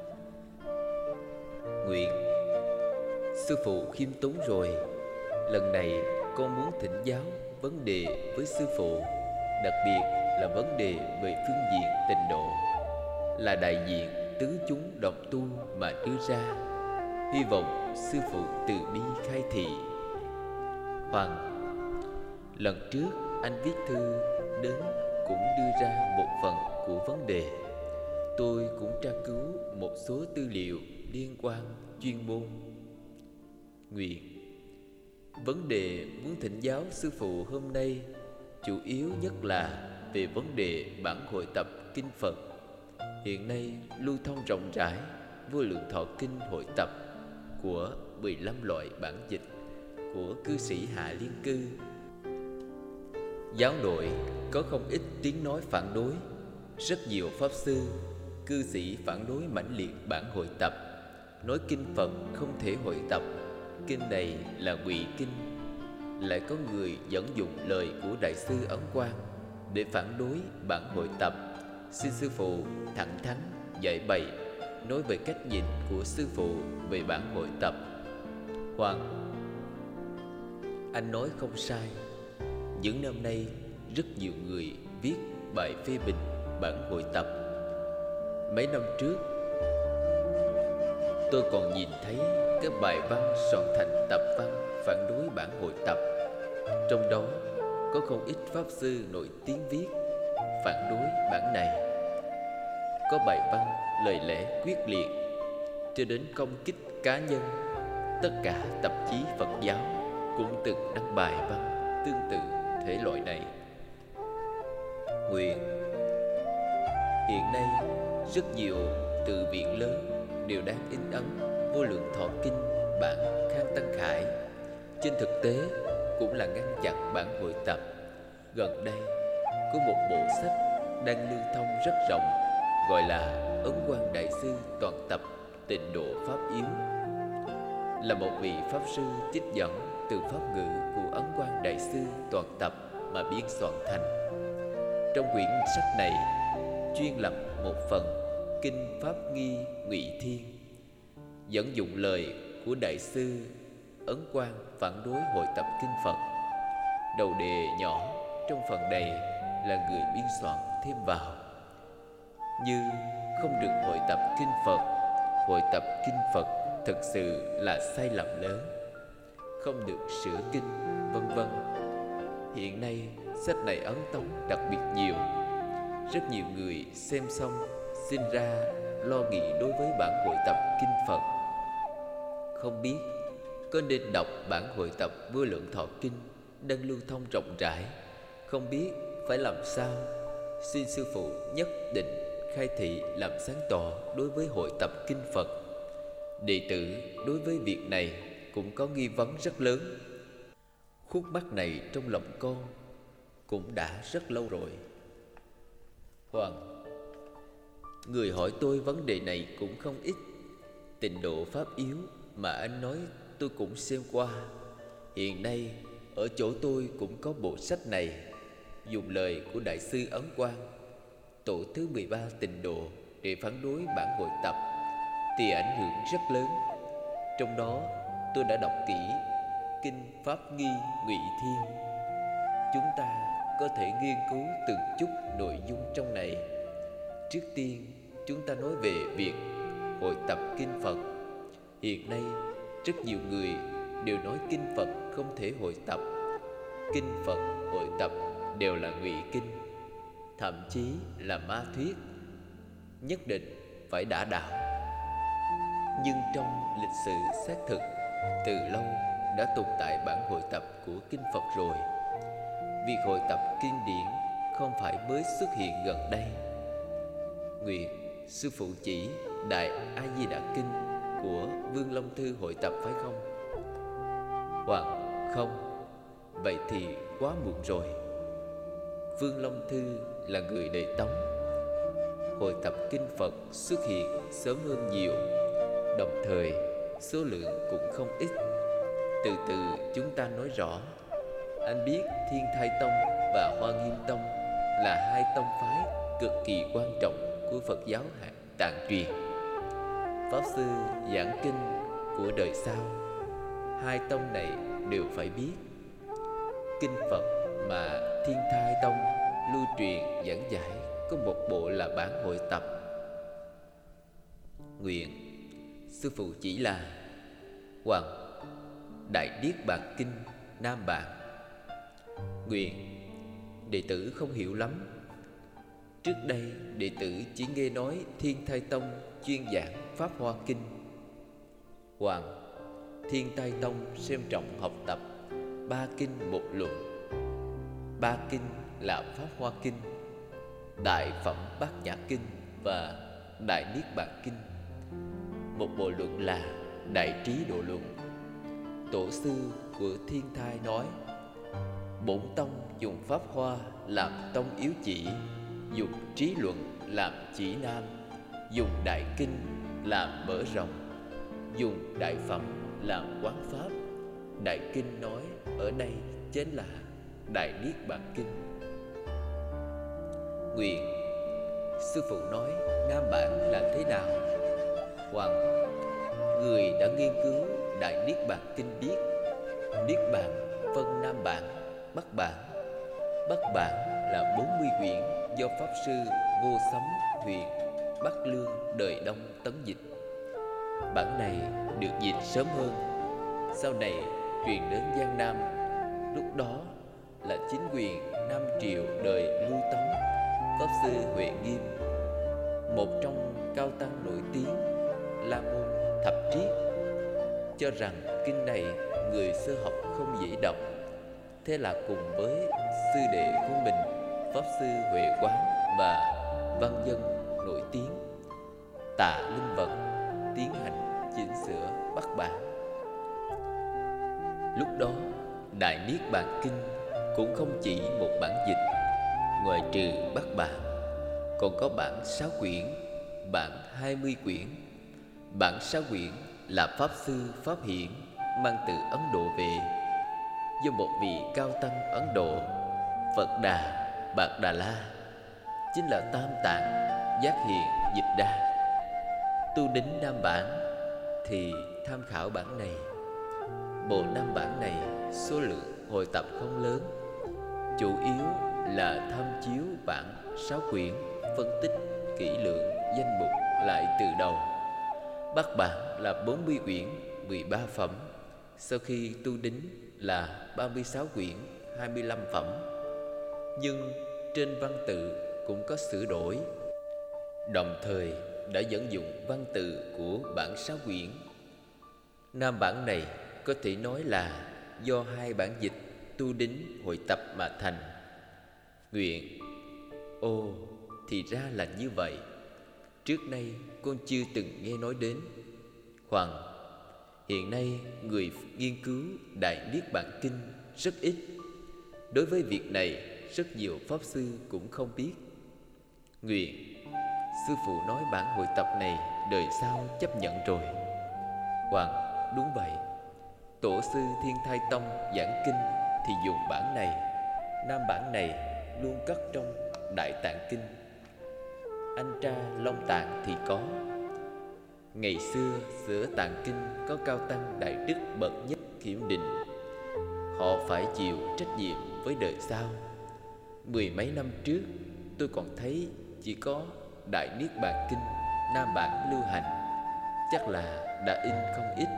Nguyện: sư phụ khiêm tốn rồi. Lần này con muốn thỉnh giáo vấn đề với sư phụ, đặc biệt là vấn đề về phương diện Tịnh Độ, là đại diện tứ chúng đồng tu mà đưa ra. Hy vọng sư phụ từ bi khai thị. Hoàng: lần trước anh viết thư đến cũng đưa ra một phần của vấn đề. Tôi cũng tra cứu một số tư liệu liên quan chuyên môn. Nguyện: vấn đề muốn thỉnh giáo sư phụ hôm nay chủ yếu nhất là về vấn đề bản hội tập kinh Phật. Hiện nay lưu thông rộng rãi Vô Lượng Thọ Kinh hội tập của 15 loại bản dịch của cư sĩ Hạ Liên Cư. Giáo nội có không ít tiếng nói phản đối. Rất nhiều pháp sư, cư sĩ phản đối mãnh liệt bản hội tập, nói kinh Phật không thể hội tập, kinh này là ngụy kinh. Lại có người dẫn dụng lời của Đại sư Ấn Quang để phản đối bản hội tập. Xin sư phụ thẳng thắn giải bày, nói về cách nhìn của sư phụ về bản hội tập. Hoàng: anh nói không sai. Những năm nay rất nhiều người viết bài phê bình bản hội tập. Mấy năm trước tôi còn nhìn thấy các bài văn soạn thành tập văn phản đối bản hội tập. Trong đó có không ít pháp sư nổi tiếng viết phản đối bản này. Có bài văn lời lẽ quyết liệt cho đến công kích cá nhân. Tất cả tạp chí Phật giáo cũng từng đăng bài văn tương tự thể loại này. Nguyện: hiện nay rất nhiều từ viện lớn đều đang in ấn Vô Lượng Thọ Kinh bản Khang Tăng Khải. Trên thực tế cũng là ngăn chặn bản hội tập. Gần đây có một bộ sách đang lưu thông rất rộng, gọi là Ấn Quang Đại Sư Toàn Tập Tịnh Độ Pháp Yếu, là một vị pháp sư trích dẫn từ pháp ngữ của Ấn Quang Đại Sư Toàn Tập mà biên soạn thành. Trong quyển sách này chuyên lập một phần Kinh Pháp Nghi Ngụy Thiên, dẫn dụng lời của Đại sư Ấn Quang phản đối hội tập kinh Phật. Đầu đề nhỏ trong phần này là người biên soạn thêm vào, như không được hội tập kinh Phật, hội tập kinh Phật thực sự là sai lầm lớn, không được sửa kinh, vân vân. Hiện nay sách này ấn tống đặc biệt nhiều. Rất nhiều người xem xong sinh ra lo nghĩ đối với bản hội tập kinh Phật. Không biết có nên đọc bản hội tập Vô Lượng Thọ Kinh đang lưu thông rộng rãi, không biết phải làm sao. Xin sư phụ nhất định khai thị làm sáng tỏ đối với hội tập kinh Phật. Đệ tử đối với việc này cũng có nghi vấn rất lớn. Khúc mắc này trong lòng con cũng đã rất lâu rồi. Hoàng: người hỏi tôi vấn đề này cũng không ít. Tịnh độ pháp yếu mà anh nói tôi cũng xem qua. Hiện nay ở chỗ tôi cũng có bộ sách này, dùng lời của Đại sư Ấn Quang, tổ thứ 13 tịnh độ, để phản đối bản hội tập thì ảnh hưởng rất lớn. Trong đó tôi đã đọc kỹ Kinh Pháp Nghi Ngụy Thiên. Chúng ta có thể nghiên cứu từng chút nội dung trong này. Trước tiên chúng ta nói về việc hội tập kinh Phật. Hiện nay rất nhiều người đều nói kinh Phật không thể hội tập. Kinh Phật hội tập đều là ngụy kinh, thậm chí là ma thuyết, nhất định phải đả đạo. Nhưng trong lịch sử xác thực, từ lâu đã tồn tại bản hội tập của kinh Phật rồi. Việc hội tập kinh điển không phải mới xuất hiện gần đây. Nguyện sư phụ chỉ Đại A Di Đà Kinh của Vương Long Thư hội tập phải không? Hoàng: không. Vậy thì quá muộn rồi. Vương Long Thư là người Đời Tống. Hội tập kinh Phật xuất hiện sớm hơn nhiều, đồng thời số lượng cũng không ít. Từ từ chúng ta nói rõ. Anh biết Thiên Thai Tông và Hoa Nghiêm Tông là hai tông phái cực kỳ quan trọng của Phật giáo Tạng truyền. Pháp sư giảng kinh của đời sau, hai tông này đều phải biết. Kinh Phật mà Thiên Thai Tông lưu truyền giảng giải có một bộ là bản hội tập. Nguyện sư phụ chỉ là Hoàng: Đại Niết Bàn Kinh Nam Bản. Nguyện đệ tử không hiểu lắm. Trước đây đệ tử chỉ nghe nói Thiên Thai Tông chuyên giảng Pháp Hoa Kinh. Hoàng: Thiên Thai Tông xem trọng học tập ba kinh một luận. Ba kinh là Pháp Hoa Kinh, Đại Phẩm Bát Nhã Kinh và Đại Niết Bàn Kinh. Một bộ luận là Đại Trí Độ Luận. Tổ sư của Thiên Thai nói: Bổn tông dùng pháp hoa làm tông yếu chỉ, dùng trí luận làm chỉ nam, dùng đại kinh làm mở rộng, dùng đại phẩm làm quán pháp. Đại kinh nói ở đây chính là Đại Niết Bàn Kinh. Nguyện: sư phụ nói Nam bản là thế nào? Hoàng: người đã nghiên cứu Đại Niết Bàn Kinh biết, Niết Bàn phân Nam bản, Bắc bản. Bắc bản là 40 quyển do Pháp Sư Vô Sấm Thuyền Bắc Lương đời Đông tấn dịch. Bản này được dịch sớm hơn, sau này truyền đến Giang Nam. Lúc đó là chính quyền Nam Triều đời Lưu Tống. Pháp Sư Huệ Nghiêm, một trong cao tăng nổi tiếng La Môn Thập Triết, cho rằng kinh này người sơ học không dễ đọc. Thế là cùng với sư đệ của mình, Pháp Sư Huệ Quán và văn dân nổi tiếng Tạ Linh Vật, tiến hành chỉnh sửa Bắc bản. Lúc đó Đại Niết Bàn Kinh cũng không chỉ một bản dịch, ngoài trừ Bắc bản còn có bản 6 quyển, bản 20 quyển. Bản 6 quyển là Pháp Sư Pháp Hiển mang từ Ấn Độ về, do một vị cao tăng Ấn Độ, Phật Đà Bạc Đà La, chính là Tam Tạng Giác Hiền dịch ra. Tu đến Nam bản thì tham khảo bản này. Bộ Nam bản này số lượng hồi tập không lớn, chủ yếu là tham chiếu bản 6 quyển, phân tích kỹ lưỡng danh mục lại từ đầu. Bắc bản là 40 quyển, 13 phẩm, sau khi tu đính là 36 quyển, 25 phẩm. Nhưng trên văn tự cũng có sửa đổi, đồng thời đã dẫn dụng văn tự của bản 6 quyển. Nam bản này có thể nói là do hai bản dịch tu đính hội tập mà thành. Nguyện: ô, thì ra là như vậy. Trước nay con chưa từng nghe nói đến. Hoàng: hiện nay người nghiên cứu Đại Niết Bàn Kinh rất ít. Đối với việc này, rất nhiều Pháp Sư cũng không biết. Nguyện: sư phụ nói bản hội tập này đời sau chấp nhận rồi. Hoàng: đúng vậy. Tổ sư Thiên Thai Tông giảng kinh thì dùng bản này. Nam bản này luôn cất trong Đại Tạng Kinh. Anh tra Long Tạng thì có. Ngày xưa sửa Tạng Kinh có cao tăng đại đức bậc nhất kiểm định, họ phải chịu trách nhiệm với đời sau. 10 mấy năm trước tôi còn thấy chỉ có Đại Niết Bàn Kinh Nam bản lưu hành, chắc là đã in không ít.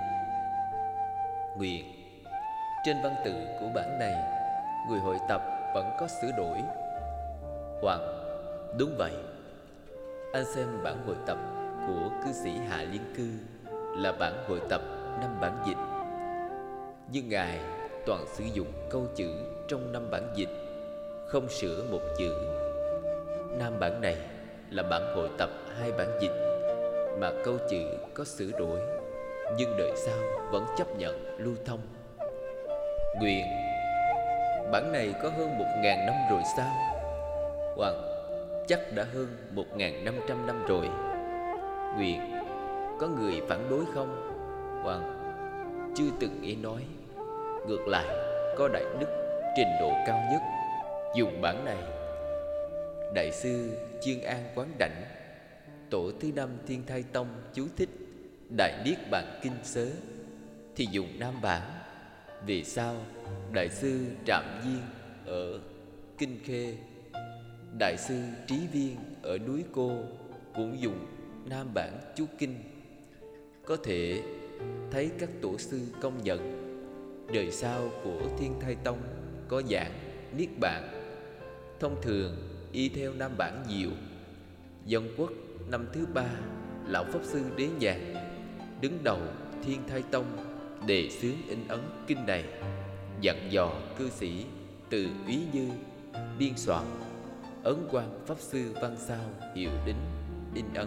Nguyện: trên văn tự của bản này, người hội tập vẫn có sửa đổi. Hoàng: đúng vậy. Anh xem bản hội tập của cư sĩ Hạ Liên Cư là bản hội tập 5 bản dịch, nhưng ngài toàn sử dụng câu chữ trong 5 bản dịch, không sửa một chữ. Nam bản này là bản hội tập 2 bản dịch, mà câu chữ có sửa đổi, nhưng đời sau vẫn chấp nhận lưu thông. Nguyện: bản này có hơn 1.000 năm rồi sao? Hoàng: chắc đã hơn 1.500 năm rồi. Nguyện: có người phản đối không? Hoàng: chưa từng nghe nói. Ngược lại, có đại đức trình độ cao nhất dùng bản này. Đại sư Chương An Quán Đảnh, tổ thứ 5 Thiên Thai Tông chú thích Đại Niết Bàn Kinh sớ thì dùng Nam bản. Vì sao Đại sư Trạm Viên ở Kinh Khê, Đại sư Trí Viên ở núi Cô cũng dùng Nam bản chú kinh? Có thể thấy các tổ sư công nhận đời sau của Thiên Thai Tông có giảng Niết Bàn. Thông thường y theo Nam bản nhiều. Dân Quốc năm thứ 3, lão Pháp Sư Đế Nhàn đứng đầu Thiên Thai Tông đề xướng in ấn kinh này, dặn dò cư sĩ Từ Úy Như biên soạn. Ấn Quang Pháp Sư văn sao hiệu đính in ấn.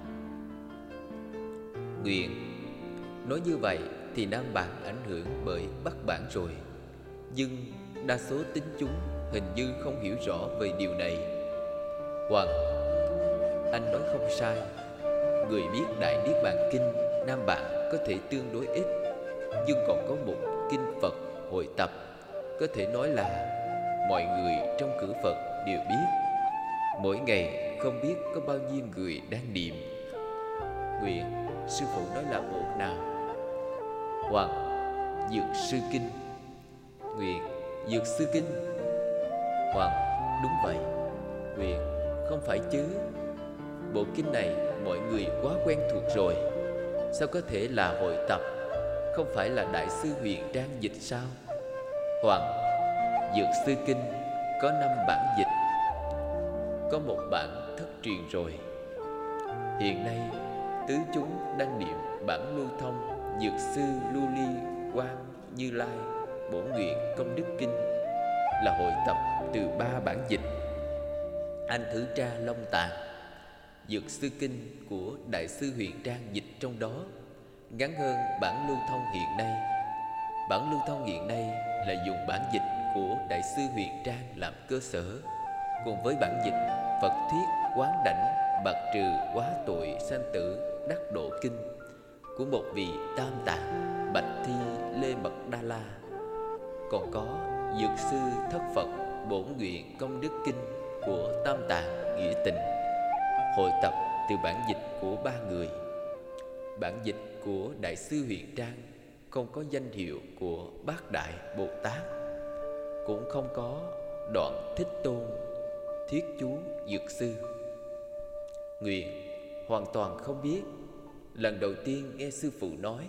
Nguyện: nói như vậy thì Nam bản ảnh hưởng bởi Bắc bản rồi, nhưng đa số tín chúng hình như không hiểu rõ về điều này. Hoàng, anh nói không sai. Người biết Đại Niết Bàn Kinh Nam Bản có thể tương đối ít, nhưng còn có một kinh Phật hội tập có thể nói là mọi người trong cửa Phật đều biết. Mỗi ngày không biết có bao nhiêu người đang niệm. Nguyện, sư phụ nói là bộ nào? Hoàng, Dược Sư Kinh. Nguyện, Dược Sư Kinh. Hoàng, đúng vậy. Nguyện, không phải chứ. Bộ kinh này mọi người quá quen thuộc rồi, sao có thể là hội tập? Không phải là Đại sư Huyền Trang dịch sao? Hoàng, Dược Sư Kinh có 5 bản dịch, có một bản thất truyền rồi. Hiện nay tứ chúng đang niệm bản lưu thông Dược Sư Lưu Ly Quang Như Lai Bổn Nguyện Công Đức Kinh, là hội tập từ 3 bản dịch. Anh thử tra Long Tàng Dược Sư Kinh của Đại sư Huyền Trang dịch trong đó ngắn hơn bản lưu thông hiện nay. Bản lưu thông hiện nay là dùng bản dịch của Đại sư Huyền Trang làm cơ sở, cùng với bản dịch Phật Thuyết Quán Đảnh Bạc Trừ Quá Tội Sanh Tử Đắc Độ Kinh của một vị Tam Tạng Bạch Thi Lê Mật Đa La. Còn có Dược Sư Thất Phật Bổn Nguyện Công Đức Kinh của Tam Tạng Nghĩa Tịnh, hội tập từ bản dịch của 3 người. Bản dịch của Đại sư Huyền Trang không có danh hiệu của Bát Đại Bồ Tát, cũng không có đoạn Thích Tôn thuyết chú Dược Sư. Nguyện hoàn toàn không biết, lần đầu tiên nghe sư phụ nói.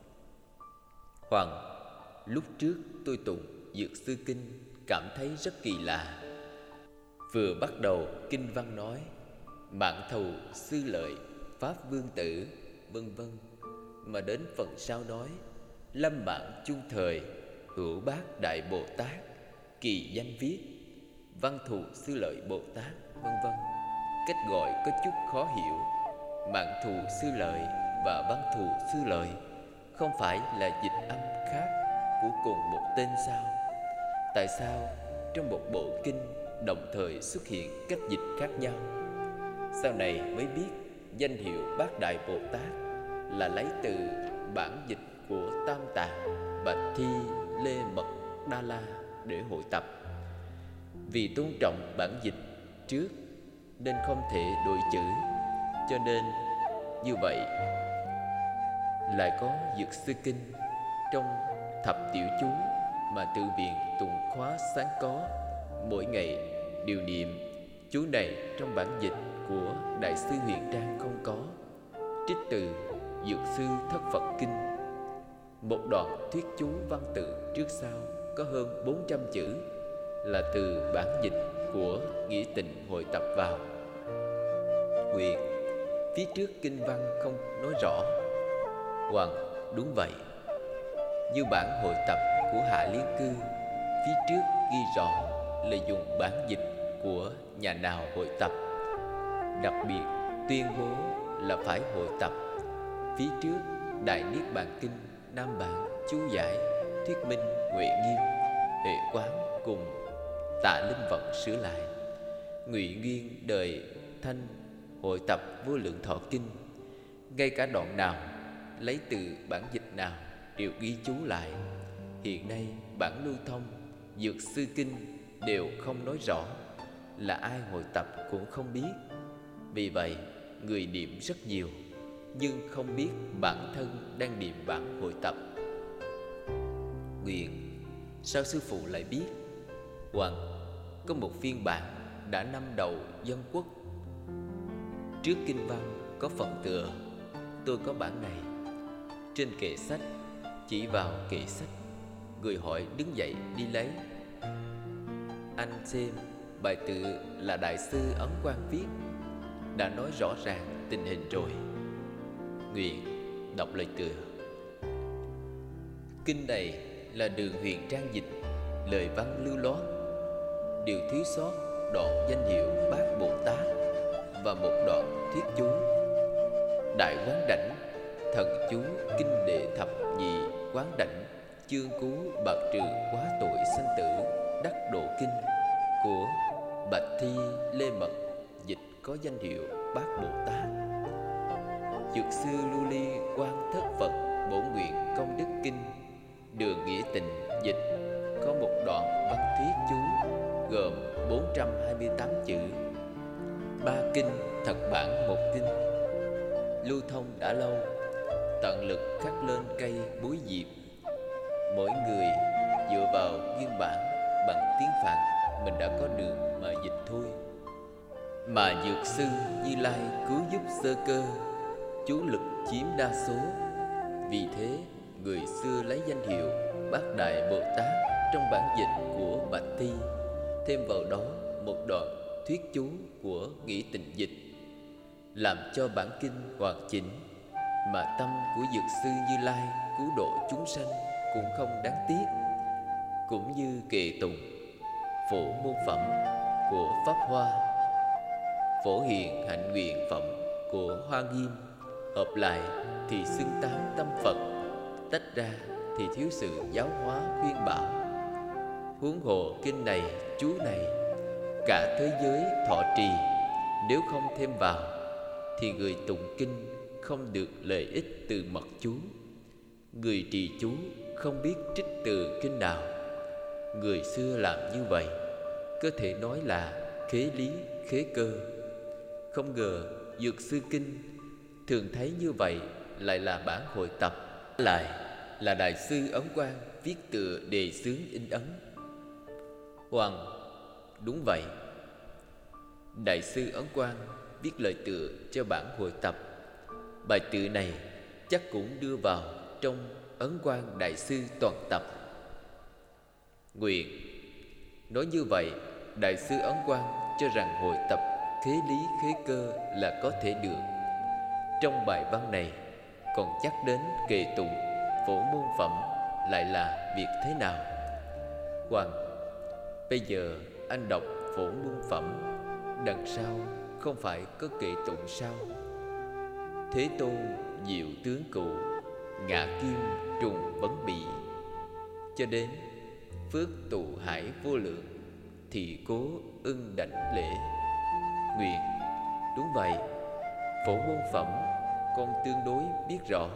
Hoàng, lúc trước tôi tụng Dược Sư Kinh cảm thấy rất kỳ lạ. Vừa bắt đầu kinh văn nói Mạng Thù Sư Lợi Pháp Vương Tử vân vân, mà đến phần sau nói Lâm Mạng Chung Thời Hữu Bát Đại Bồ Tát kỳ danh viết Văn Thù Sư Lợi Bồ Tát vân vân. Cách gọi có chút khó hiểu. Mạng Thù Sư Lợi và Văn Thù Sư Lợi không phải là dịch âm khác của cùng một tên sao? Tại sao trong một bộ kinh đồng thời xuất hiện cách dịch khác nhau? Sau này mới biết danh hiệu Bát Đại Bồ Tát là lấy từ bản dịch của Tam Tạng Bạch Thi Lê Mật Đa La để hội tập. Vì tôn trọng bản dịch trước nên không thể đổi chữ, cho nên như vậy lại có Dược Sư Kinh trong thập tiểu chú mà tự viện Tùng Khóa Sáng có, mỗi ngày đều niệm chú này trong bản dịch của Đại sư Huyền Trang không có. Trích từ Dược Sư Thất Phật Kinh, một đoạn thuyết chú văn tự trước sau có hơn 400 chữ là từ bản dịch của Nghĩa Tịnh hội tập vào. Nguyện, phía trước kinh văn không nói rõ. Hoàng, đúng vậy. Như bản hội tập của Hạ Liên Cư, phía trước ghi rõ là dùng bản dịch của nhà nào hội tập, đặc biệt tuyên bố là phải hội tập. Phía trước Đại Niết Bàn Kinh Nam Bản chú giải thuyết minh Huệ Nghiêm, Huệ Quán cùng Tạ Linh Vận sửa lại. Ngụy Nguyên đời Thanh hội tập Vô Lượng Thọ Kinh, ngay cả đoạn nào lấy từ bản dịch nào đều ghi chú lại. Hiện nay bản lưu thông Dược Sư Kinh đều không nói rõ, là ai hội tập cũng không biết. Vì vậy người niệm rất nhiều, nhưng không biết bản thân đang niệm bản hội tập. Nguyện, sao sư phụ lại biết? Hoàng, có một phiên bản đã năm đầu Dân Quốc. Trước kinh văn có phần tựa, tôi có bản này. Trên kệ sách chỉ vào kệ sách, người hỏi đứng dậy đi lấy. Anh xem bài tựa là Đại sư Ấn Quang viết, đã nói rõ ràng tình hình rồi. Nguyện đọc lời tựa. Kinh này là Đường Huyền Trang dịch, lời văn lưu loát, điều thiếu sót đoạn danh hiệu Bát Bồ Tát và một đoạn thuyết chú Đại Quán Đảnh, thần chú Kinh Đệ Thập Nhị Quán Đảnh, chương cứu bạc trừ quá tội sanh tử, Đắc Độ Kinh của Bạch Thi Lê Mật, dịch có danh hiệu Bát Bồ Tát. Dược sư Lưu Ly Quang Thất Phật Bổ Nguyện Công Đức Kinh, Đường Nghĩa Tịnh dịch, có một đoạn văn thuyết chú gồm 428 chữ. 3 kinh thật bản một kinh, lưu thông đã lâu, tận lực khắc lên cây búi diệp. Mỗi người dựa vào nguyên bản bằng tiếng Phạn mình đã có đường mà dịch thôi. Mà Dược sư Như Lai cứu giúp sơ cơ, chú lực chiếm đa số. Vì thế người xưa lấy danh hiệu Bát Đại Bồ Tát trong bản dịch của Bạch Thi, thêm vào đó một đoạn thuyết chú của Nghĩa Tịnh dịch, làm cho bản kinh hoàn chỉnh. Mà tâm của Dược sư Như Lai cứu độ chúng sanh cũng không đáng tiếc. Cũng như kệ tụng Phổ Môn Phẩm của Pháp Hoa, Phổ Hiền Hạnh Nguyện Phẩm của Hoa Nghiêm, hợp lại thì xưng tám tâm Phật, tách ra thì thiếu sự giáo hóa khuyên bảo. Huống hồ kinh này, chú này, cả thế giới thọ trì, nếu không thêm vào thì người tụng kinh không được lợi ích từ mật chú. Người trì chú không biết trích từ kinh nào. Người xưa làm như vậy, có thể nói là khế lý khế cơ. Không ngờ Dược sư kinh thường thấy như vậy lại là bản hội tập, lại là Đại sư Ấn Quang viết tựa đề xướng in ấn. Hoàng, đúng vậy, Đại sư Ấn Quang viết lời tựa cho bản hội tập. Bài tựa này chắc cũng đưa vào trong Ấn Quang Đại sư toàn tập. Nguyện nói như vậy, Đại sư Ấn Quang cho rằng hội tập khế lý khế cơ là có thể được. Trong bài văn này còn nhắc đến kệ tụng Phổ Môn Phẩm lại là việc thế nào? Hoàng, bây giờ anh đọc Phổ Môn Phẩm, đằng sau không phải có kệ tụng sao? Thế Tôn diệu tướng cụ, ngạ kim trùng vấn bị, cho đến phước tụ hải vô lượng, thì cố ưng đảnh lễ. Nguyện, đúng vậy, Phổ Môn Phẩm con tương đối biết rõ.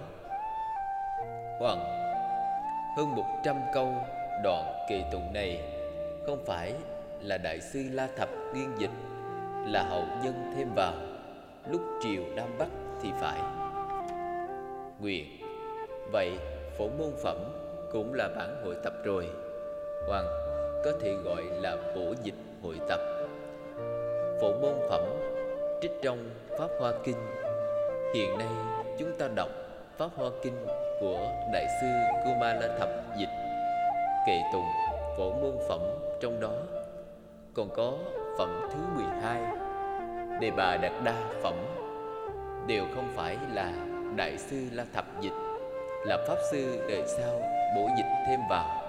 Hoàng, hơn 100 câu đoạn kệ tụng này không phải là Đại sư La Thập nguyên dịch, là hậu nhân thêm vào lúc triều Nam Bắc thì phải. Nguyện, vậy Phổ Môn Phẩm cũng là bản hội tập rồi. Hoàng, có thể gọi là bổ dịch hội tập. Phổ Môn Phẩm trích trong Pháp Hoa Kinh. Hiện nay chúng ta đọc Pháp Hoa Kinh của Đại sư Kumala Thập dịch, kệ tụng Phổ Môn Phẩm trong đó. Còn có phẩm thứ 12, Đề Bà Đạt Đa Phẩm, đều không phải là Đại sư La Thập dịch, là Pháp sư đời sau bổ dịch thêm vào.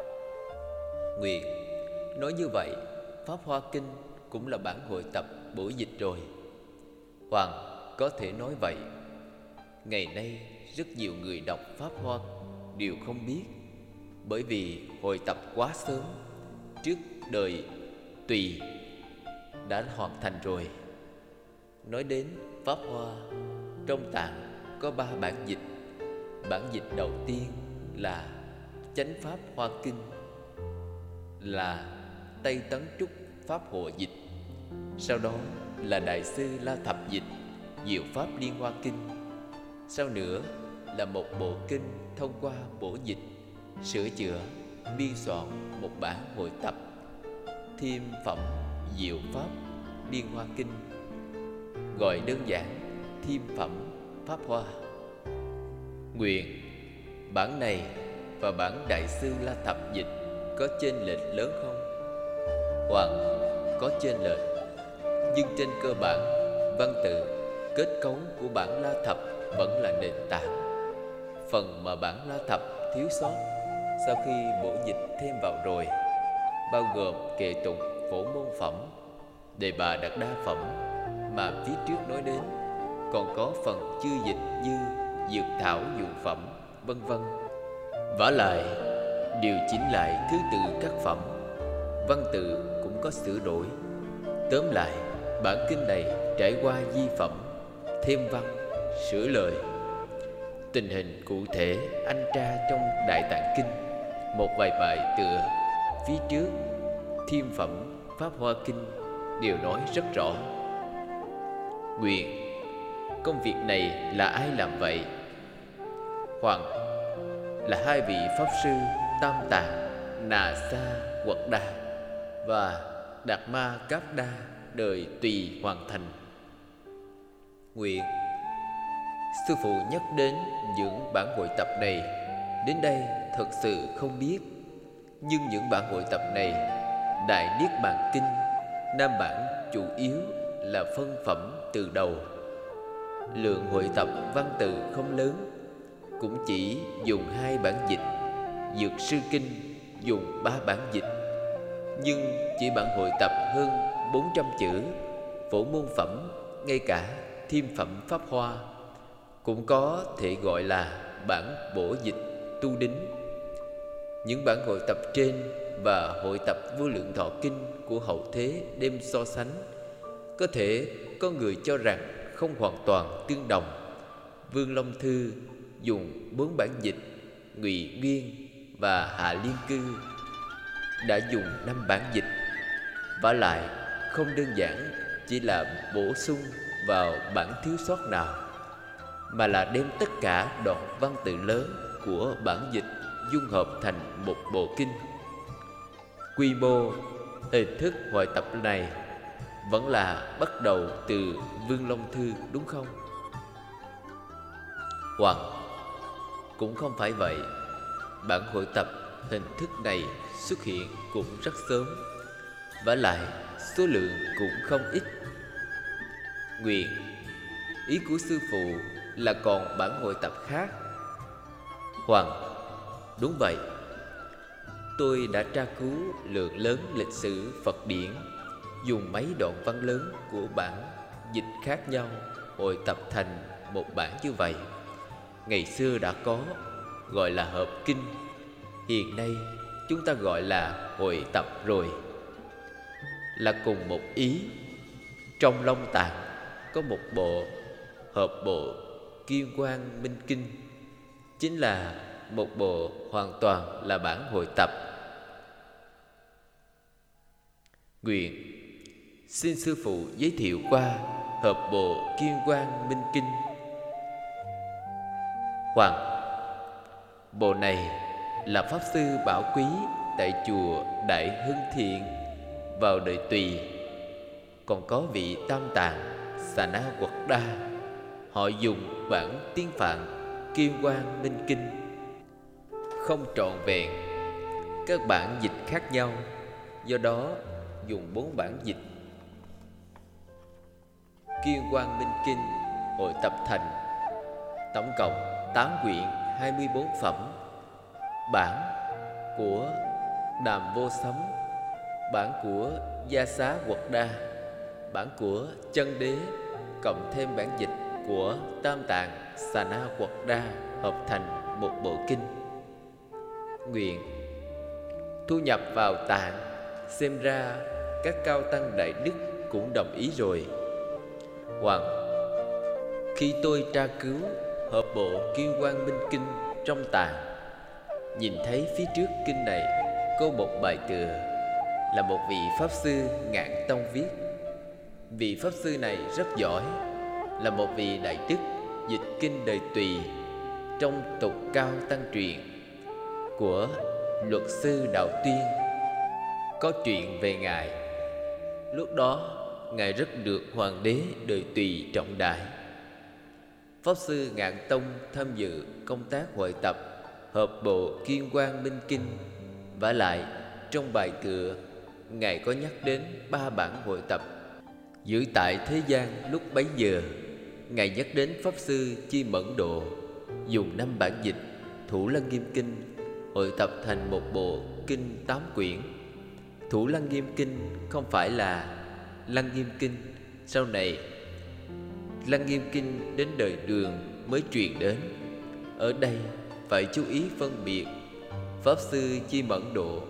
Nguyện, nói như vậy Pháp Hoa Kinh cũng là bản hội tập bổ dịch rồi. Hoàng, có thể nói vậy. Ngày nay rất nhiều người đọc Pháp Hoa đều không biết, bởi vì hội tập quá sớm, trước đời Tùy đã hoàn thành rồi. Nói đến Pháp Hoa, trong tạng có 3 bản dịch. Bản dịch đầu tiên là Chánh Pháp Hoa Kinh, là Tây Tấn Trúc Pháp Hộ dịch. Sau đó là Đại sư La Thập dịch, Diệu Pháp Liên Hoa Kinh. Sau nữa là một bộ kinh thông qua bổ dịch, sửa chữa, biên soạn một bản hội tập, thêm phẩm Diệu Pháp Liên Hoa Kinh, gọi đơn giản thêm phẩm Pháp Hoa. Nguyện, bản này và bản Đại sư La Thập dịch có chênh lệch lớn không? Hoàng, có chênh lệch, nhưng trên cơ bản văn tự, kết cấu của bản La Thập vẫn là nền tảng. Phần mà bản La Thập thiếu sót, sau khi bổ dịch thêm vào rồi, bao gồm kệ tụng Phổ Môn Phẩm, Đề Bà Đạt Đa Phẩm mà phía trước nói đến, còn có phần chưa dịch như Dược Thảo Dụ Phẩm, vân vân. Vả lại điều chỉnh lại thứ tự các phẩm, văn tự cũng có sửa đổi. Tóm lại, bản kinh này trải qua di phẩm, thêm văn, sửa lời. Tình hình cụ thể anh tra trong Đại Tạng Kinh, một vài bài tựa phía trước Thiêm phẩm Pháp Hoa Kinh đều nói rất rõ. Nguyện: công việc này là ai làm vậy? Hoàng: là hai vị Pháp Sư Tam Tạng Nà Sa Quật Đà và Đạt Ma Cáp Đa đời Tùy hoàn thành. Nguyện: sư phụ nhắc đến những bản hội tập này, đến đây thật sự không biết. Nhưng những bản hội tập này, Đại Niết Bàn Kinh, Nam bản chủ yếu là phân phẩm từ đầu. Lượng hội tập văn tự không lớn, cũng chỉ dùng 2 bản dịch. Dược Sư Kinh dùng 3 bản dịch, nhưng chỉ bản hội tập hơn 400 chữ. Phổ môn phẩm, ngay cả Thiêm phẩm Pháp Hoa cũng có thể gọi là bản bổ dịch tu đính. Những bản hội tập trên và hội tập Vô Lượng Thọ Kinh của hậu thế đem so sánh, có thể có người cho rằng không hoàn toàn tương đồng. Vương Long Thư dùng 4 bản dịch, Ngụy Nguyên và Hạ Liên Cư đã dùng 5 bản dịch. Vả lại không đơn giản chỉ là bổ sung vào bản thiếu sót nào, mà là đem tất cả đoạn văn tự lớn của bản dịch dung hợp thành một bộ kinh. Quy mô, hình thức hội tập này vẫn là bắt đầu từ Vương Long Thư, đúng không? Hoặc cũng không phải vậy. Bản hội tập hình thức này xuất hiện cũng rất sớm, vả lại số lượng cũng không ít. Nguyện: ý của sư phụ là còn bản hội tập khác. Hoàng: đúng vậy. Tôi đã tra cứu lượng lớn lịch sử Phật điển, dùng mấy đoạn văn lớn của bản dịch khác nhau hội tập thành một bản như vậy. Ngày xưa đã có, gọi là hợp kinh. Hiện nay chúng ta gọi là hội tập rồi, là cùng một ý. Trong Long Tạng có một bộ hợp bộ Kiên Quang Minh Kinh, chính là một bộ hoàn toàn là bản hội tập. Nguyện: xin sư phụ giới thiệu qua hợp bộ Kiên Quang Minh Kinh. Hoàng: bộ này là Pháp Sư bảo quý tại chùa Đại Hưng Thiện vào đời Tùy. Còn có vị Tam Tạng Xà Na Quật Đa, họ dùng bản tiếng Phạn Kiên Quang Minh Kinh, không trọn vẹn, các bản dịch khác nhau, do đó dùng 4 bản dịch. Kiên Quang Minh Kinh hội tập thành tổng cộng 8 quyển 24 phẩm. Bản của Đàm Vô Sấm, bản của Gia Xá Quật Đa, bản của Chân Đế, cộng thêm bản dịch của Tam Tạng Xà Na Quật Đa hợp thành một bộ kinh. Nguyện: thu nhập vào tạng, xem ra các cao tăng đại đức cũng đồng ý rồi. Hoàng: khi tôi tra cứu hợp bộ Kiên Quang Minh Kinh trong tạng, nhìn thấy phía trước kinh này có một bài tựa là một vị Pháp Sư Ngạn Tông viết. Vị Pháp Sư này rất giỏi, là một vị đại đức dịch kinh đời Tùy trong tục cao tăng truyện của Luật Sư Đạo Tuyên. Có chuyện về Ngài. Lúc đó Ngài rất được Hoàng đế đời Tùy trọng đại. Pháp Sư Ngạn Tông tham dự công tác hội tập hợp bộ Kiên Quang Minh Kinh. Vả lại trong bài tựa, Ngài có nhắc đến 3 bản hội tập giữ tại thế gian lúc bấy giờ. Ngài nhắc đến Pháp Sư Chi Mẫn Độ dùng 5 bản dịch Thủ Lăng Nghiêm Kinh hội tập thành một bộ kinh 8 quyển. Thủ Lăng Nghiêm Kinh không phải là Lăng Nghiêm Kinh, sau này Lăng Nghiêm Kinh đến đời Đường mới truyền đến. Ở đây phải chú ý phân biệt. Pháp Sư Chi Mẫn Độ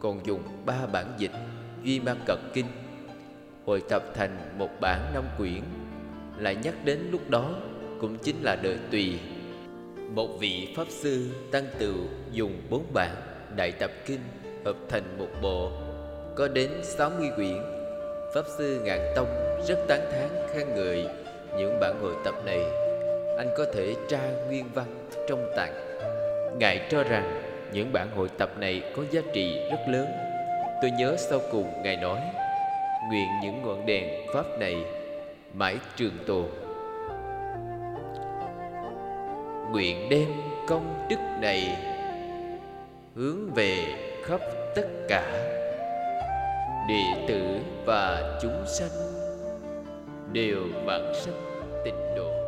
còn dùng 3 bản dịch Duy Ma Cật Kinh hội tập thành một bản 5 quyển. Lại nhắc đến lúc đó cũng chính là đời Tùy. Một vị Pháp Sư Tăng Tựu dùng 4 bản Đại Tập Kinh hợp thành một bộ, có đến 60 quyển. Pháp Sư Ngạn Tông rất tán thán khen ngợi những bản hội tập này. Anh có thể tra nguyên văn trong tạng. Ngài cho rằng những bản hội tập này có giá trị rất lớn. Tôi nhớ sau cùng Ngài nói: nguyện những ngọn đèn Pháp này mãi trường tồn. Nguyện đem công đức này hướng về khắp tất cả đệ tử và chúng sanh đều vãng sanh tịnh độ.